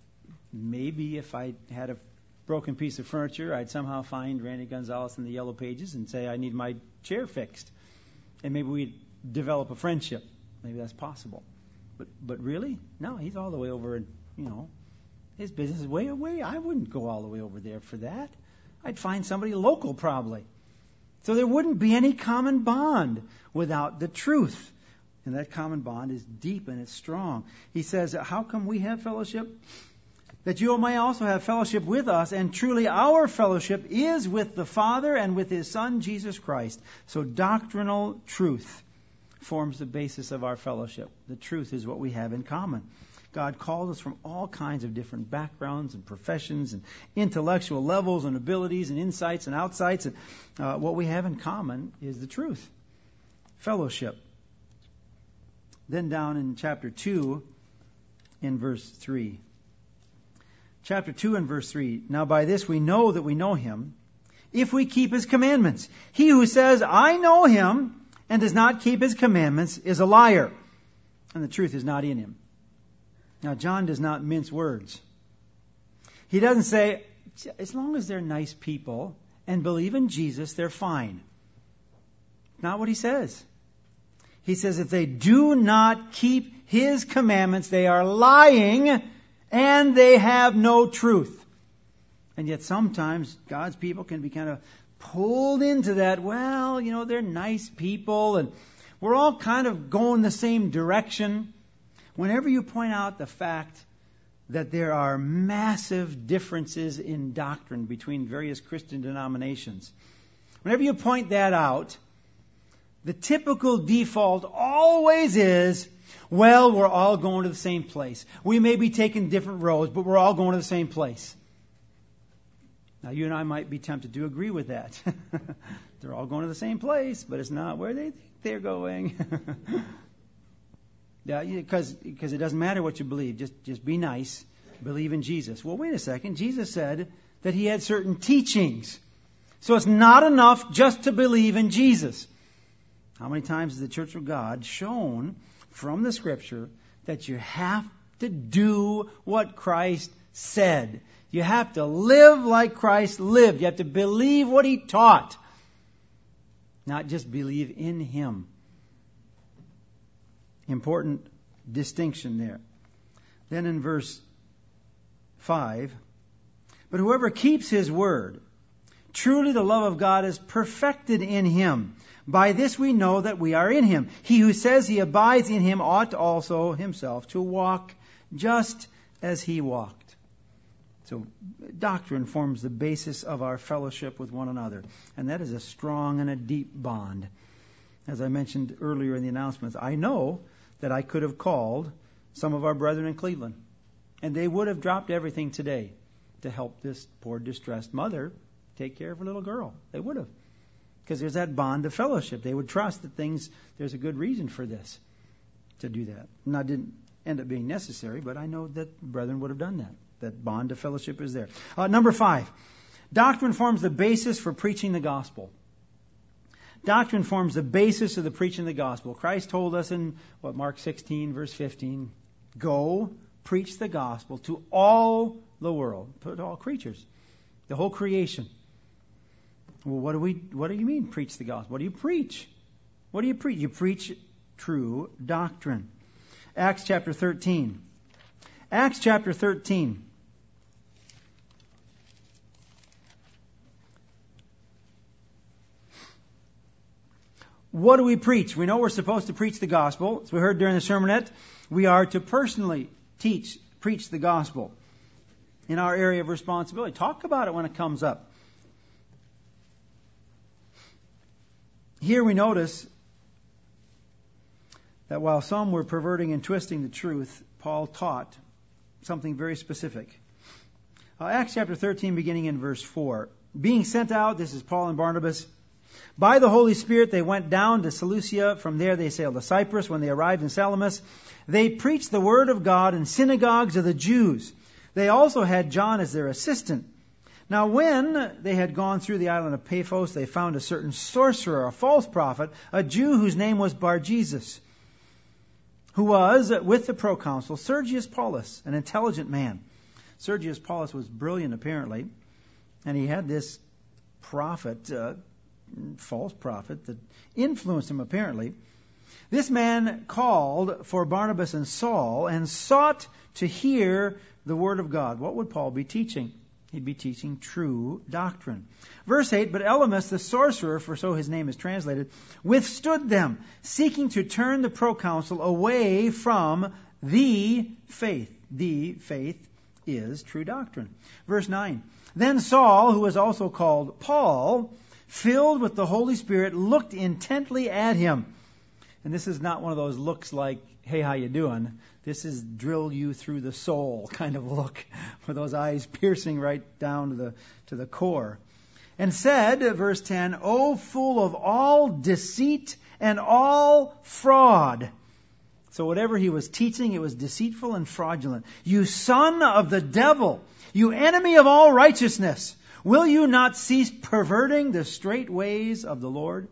if I had a broken piece of furniture, I'd somehow find Randy Gonzalez in the Yellow Pages and say, I need my chair fixed. And maybe we'd develop a friendship. Maybe that's possible. But really? No, he's all the way over, his business is way away. I wouldn't go all the way over there for that. I'd find somebody local probably. So there wouldn't be any common bond without the truth. And that common bond is deep and it's strong. He says, how come we have fellowship? That you may also have fellowship with us, and truly our fellowship is with the Father and with His Son, Jesus Christ. So doctrinal truth forms the basis of our fellowship. The truth is what we have in common. God calls us from all kinds of different backgrounds and professions and intellectual levels and abilities and insights and outsights. And what we have in common is the truth. Fellowship. Then down in chapter 2 in verse 3. Chapter 2 and verse 3. Now by this we know that we know Him, if we keep His commandments. He who says, I know Him, and does not keep His commandments is a liar, and the truth is not in him. Now John does not mince words. He doesn't say, as long as they're nice people and believe in Jesus, they're fine. Not what he says. He says if they do not keep His commandments, they are lying and they have no truth. And yet sometimes God's people can be kind of pulled into that. Well, they're nice people and we're all kind of going the same direction. Whenever you point out the fact that there are massive differences in doctrine between various Christian denominations, whenever you point that out, the typical default always is, well, we're all going to the same place. We may be taking different roads, but we're all going to the same place. Now, you and I might be tempted to agree with that. They're all going to the same place, but it's not where they think they're going. Yeah, because it doesn't matter what you believe. Just be nice. Believe in Jesus. Well, wait a second. Jesus said that He had certain teachings. So it's not enough just to believe in Jesus. How many times has the Church of God shown from the Scripture that you have to do what Christ said? You have to live like Christ lived. You have to believe what He taught. Not just believe in Him. Important distinction there. Then in verse 5, but whoever keeps His word, truly the love of God is perfected in him. By this we know that we are in Him. He who says he abides in Him ought also himself to walk just as He walked. So doctrine forms the basis of our fellowship with one another. And that is a strong and a deep bond. As I mentioned earlier in the announcements, I know that I could have called some of our brethren in Cleveland, and they would have dropped everything today to help this poor distressed mother take care of her little girl. They would have. Because there's that bond of fellowship. They would trust that there's a good reason for this, to do that. And that didn't end up being necessary, but I know that brethren would have done that. That bond of fellowship is there. Number 5, doctrine forms the basis for preaching the gospel. Doctrine forms the basis of the preaching of the gospel. Christ told us in Mark 16, verse 15, go preach the gospel to all the world, to all creatures, the whole creation. Well, what do you mean preach the gospel? What do you preach? What do you preach? You preach true doctrine. Acts chapter 13. Acts chapter 13. What do we preach? We know we're supposed to preach the gospel. As we heard during the sermonette, we are to personally preach the gospel in our area of responsibility. Talk about it when it comes up. Here we notice that while some were perverting and twisting the truth, Paul taught something very specific. Acts chapter 13, beginning in verse 4. Being sent out, this is Paul and Barnabas, by the Holy Spirit they went down to Seleucia. From there they sailed to Cyprus. When they arrived in Salamis, they preached the word of God in synagogues of the Jews. They also had John as their assistant. Now when they had gone through the island of Paphos, they found a certain sorcerer, a false prophet, a Jew whose name was Bar-Jesus, who was with the proconsul Sergius Paulus, an intelligent man. Sergius Paulus was brilliant apparently, and he had this prophet, false prophet, that influenced him apparently. This man called for Barnabas and Saul and sought to hear the word of God. What would Paul be teaching? He'd be teaching true doctrine. Verse 8, but Elymas the sorcerer, for so his name is translated, withstood them, seeking to turn the proconsul away from the faith. The faith is true doctrine. Verse 9, then Saul, who was also called Paul, filled with the Holy Spirit, looked intently at him. And this is not one of those looks like, hey, how you doing? This is drill you through the soul kind of look, with those eyes piercing right down to the core. And said, verse 10, O full of all deceit and all fraud. So whatever he was teaching, it was deceitful and fraudulent. You son of the devil, you enemy of all righteousness, will you not cease perverting the straight ways of the Lord?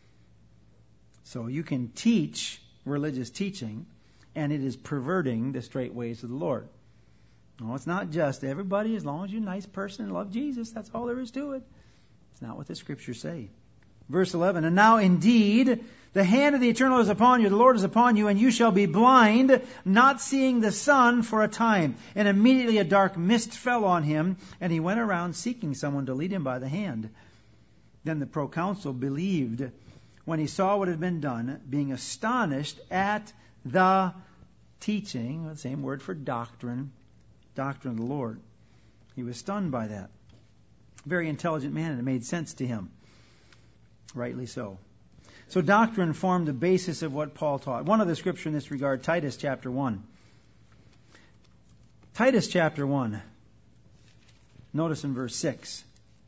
So you can teach religious teaching, and it is perverting the straight ways of the Lord. No, it's not just everybody, as long as you're a nice person and love Jesus, that's all there is to it. It's not what the Scriptures say. Verse 11, and now indeed the hand of the Eternal is upon you, the Lord is upon you, and you shall be blind, not seeing the sun for a time. And immediately a dark mist fell on him, and he went around seeking someone to lead him by the hand. Then the proconsul believed when he saw what had been done, being astonished at the teaching, the same word for doctrine of the Lord. He was stunned by that. Very intelligent man, and it made sense to him. Rightly so. So doctrine formed the basis of what Paul taught. One other scripture in this regard, Titus chapter 1. Titus chapter 1. Notice in verse 6.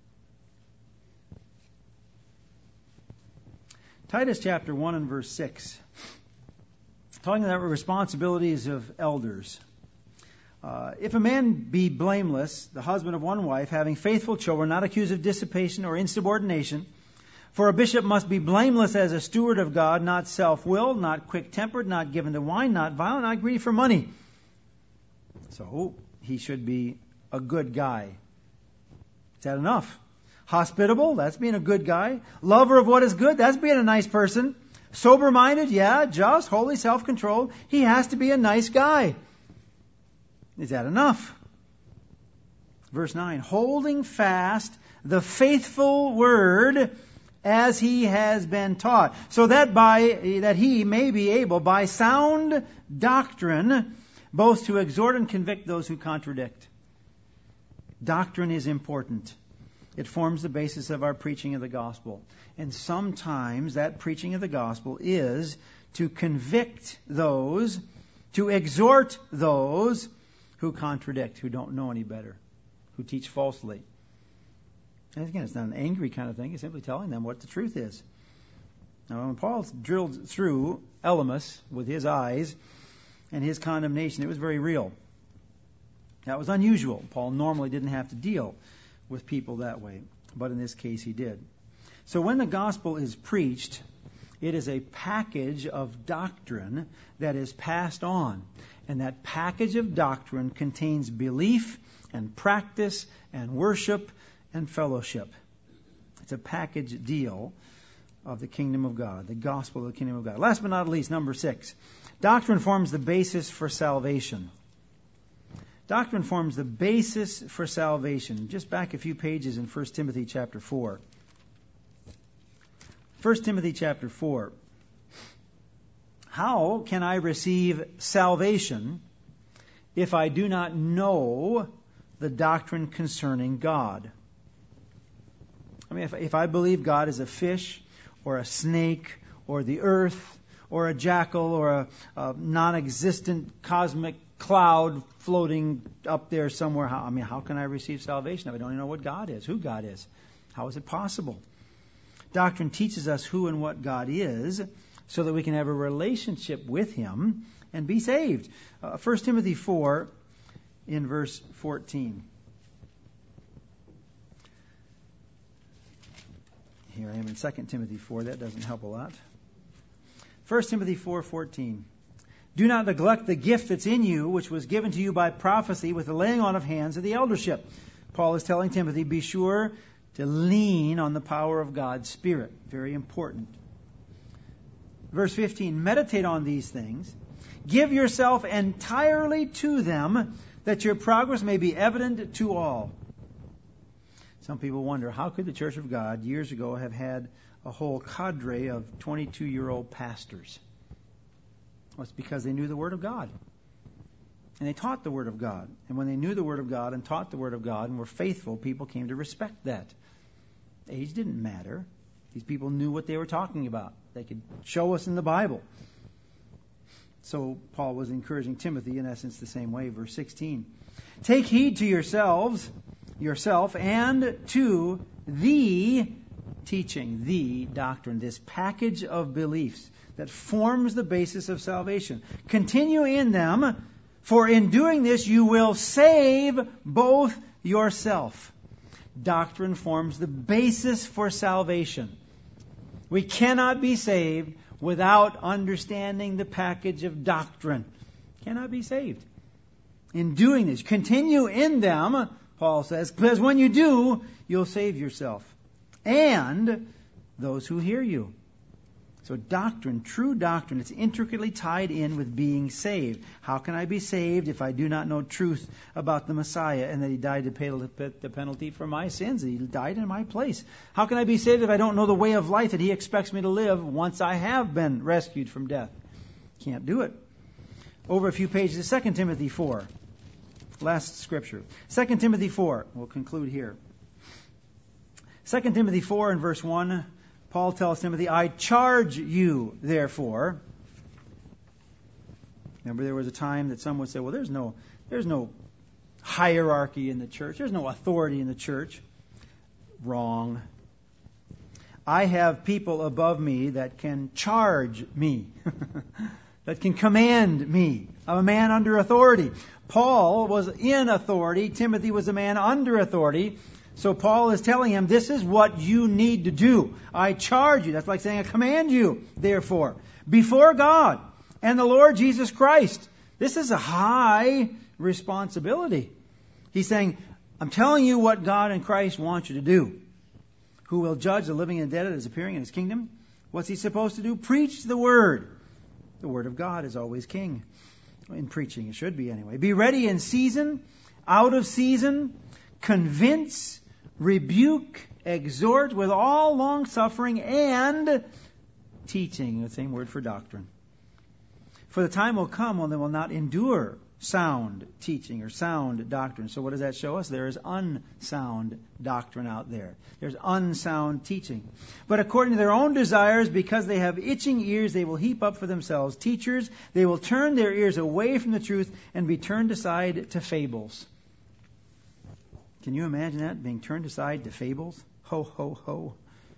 Titus chapter 1 and verse 6. Talking about responsibilities of elders. If a man be blameless, the husband of one wife, having faithful children, not accused of dissipation or insubordination, for a bishop must be blameless as a steward of God, not self-willed, not quick-tempered, not given to wine, not violent, not greedy for money. So he should be a good guy. Is that enough? Hospitable, that's being a good guy. Lover of what is good, that's being a nice person. Sober-minded, yeah, just, holy, self-controlled. He has to be a nice guy. Is that enough? Verse 9, holding fast the faithful word as he has been taught, so that he may be able by sound doctrine both to exhort and convict those who contradict. Doctrine is important. It forms the basis of our preaching of the gospel. And sometimes that preaching of the gospel is to convict those, to exhort those who contradict, who don't know any better, who teach falsely. And again, it's not an angry kind of thing. It's simply telling them what the truth is. Now, when Paul drilled through Elymas with his eyes and his condemnation, it was very real. That was unusual. Paul normally didn't have to deal with people that way, but in this case he did. So when the gospel is preached, it is a package of doctrine that is passed on. And that package of doctrine contains belief and practice and worship and fellowship. It's a package deal of the kingdom of God, the gospel of the kingdom of God. Last but not least, number 6. Doctrine forms the basis for salvation. Doctrine forms the basis for salvation. Just back a few pages in 1 Timothy chapter 4. 1 Timothy chapter 4. How can I receive salvation if I do not know the doctrine concerning God? I mean, if I believe God is a fish or a snake or the earth or a jackal or a non-existent cosmic cloud floating up there somewhere, how can I receive salvation if I don't even know what God is, who God is? How is it possible? Doctrine teaches us who and what God is so that we can have a relationship with Him and be saved. 1 Timothy 4 in verse 14. Here I am in 2 Timothy 4. That doesn't help a lot. 1 Timothy 4:14. Do not neglect the gift that's in you, which was given to you by prophecy with the laying on of hands of the eldership. Paul is telling Timothy, be sure to lean on the power of God's Spirit. Very important. Verse 15, meditate on these things. Give yourself entirely to them, that your progress may be evident to all. Some people wonder, how could the Church of God years ago have had a whole cadre of 22-year-old pastors? Well, it's because they knew the Word of God. And they taught the Word of God. And when they knew the Word of God and taught the Word of God and were faithful, people came to respect that. Age didn't matter. These people knew what they were talking about. They could show us in the Bible. So Paul was encouraging Timothy in essence the same way. Verse 16. Take heed to yourself, and to the teaching, the doctrine, this package of beliefs that forms the basis of salvation. Continue in them, for in doing this you will save both yourself. Doctrine forms the basis for salvation. We cannot be saved without understanding the package of doctrine. Cannot be saved. In doing this, continue in them, Paul says, because when you do, you'll save yourself and those who hear you. So doctrine, true doctrine, it's intricately tied in with being saved. How can I be saved if I do not know truth about the Messiah and that He died to pay the penalty for my sins, that He died in my place? How can I be saved if I don't know the way of life that He expects me to live once I have been rescued from death? Can't do it. Over a few pages, 2 Timothy 4. Last scripture. 2 Timothy 4. We'll conclude here. 2 Timothy 4 and verse 1. Paul tells Timothy, I charge you, therefore. Remember, there was a time that some would say, well, there's no hierarchy in the church. There's no authority in the church. Wrong. I have people above me that can charge me, that can command me. I'm a man under authority. Paul was in authority. Timothy was a man under authority. So Paul is telling him, this is what you need to do. I charge you. That's like saying, I command you, therefore, before God and the Lord Jesus Christ. This is a high responsibility. He's saying, I'm telling you what God and Christ want you to do. Who will judge the living and the dead at His appearing in His kingdom? What's He supposed to do? Preach the Word. The Word of God is always king. In preaching, it should be anyway. Be ready in season, out of season, convince, rebuke, exhort with all long-suffering and teaching, the same word for doctrine. For the time will come when they will not endure sound teaching or sound doctrine. So what does that show us? There is unsound doctrine out there. There's unsound teaching. But according to their own desires, because they have itching ears, they will heap up for themselves teachers. They will turn their ears away from the truth and be turned aside to fables. Can you imagine that, being turned aside to fables? Ho, ho, ho.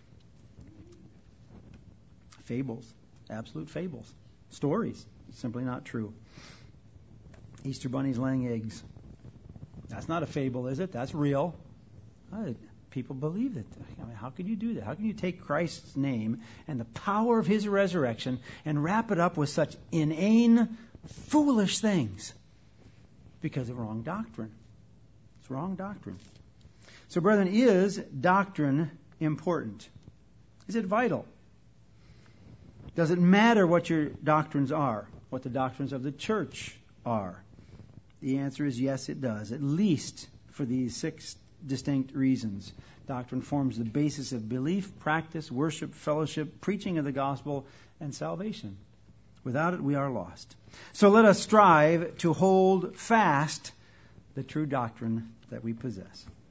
Fables. Absolute fables. Stories. Simply not true. Easter bunnies laying eggs. That's not a fable, is it? That's real. People believe it. I mean, how can you do that? How can you take Christ's name and the power of His resurrection and wrap it up with such inane, foolish things? Because of wrong doctrine. It's wrong doctrine. So, brethren, is doctrine important? Is it vital? Does it matter what your doctrines are? What the doctrines of the church are? The answer is yes, it does. At least for these 6 distinct reasons. Doctrine forms the basis of belief, practice, worship, fellowship, preaching of the gospel, and salvation. Without it, we are lost. So let us strive to hold fast the true doctrine that we possess.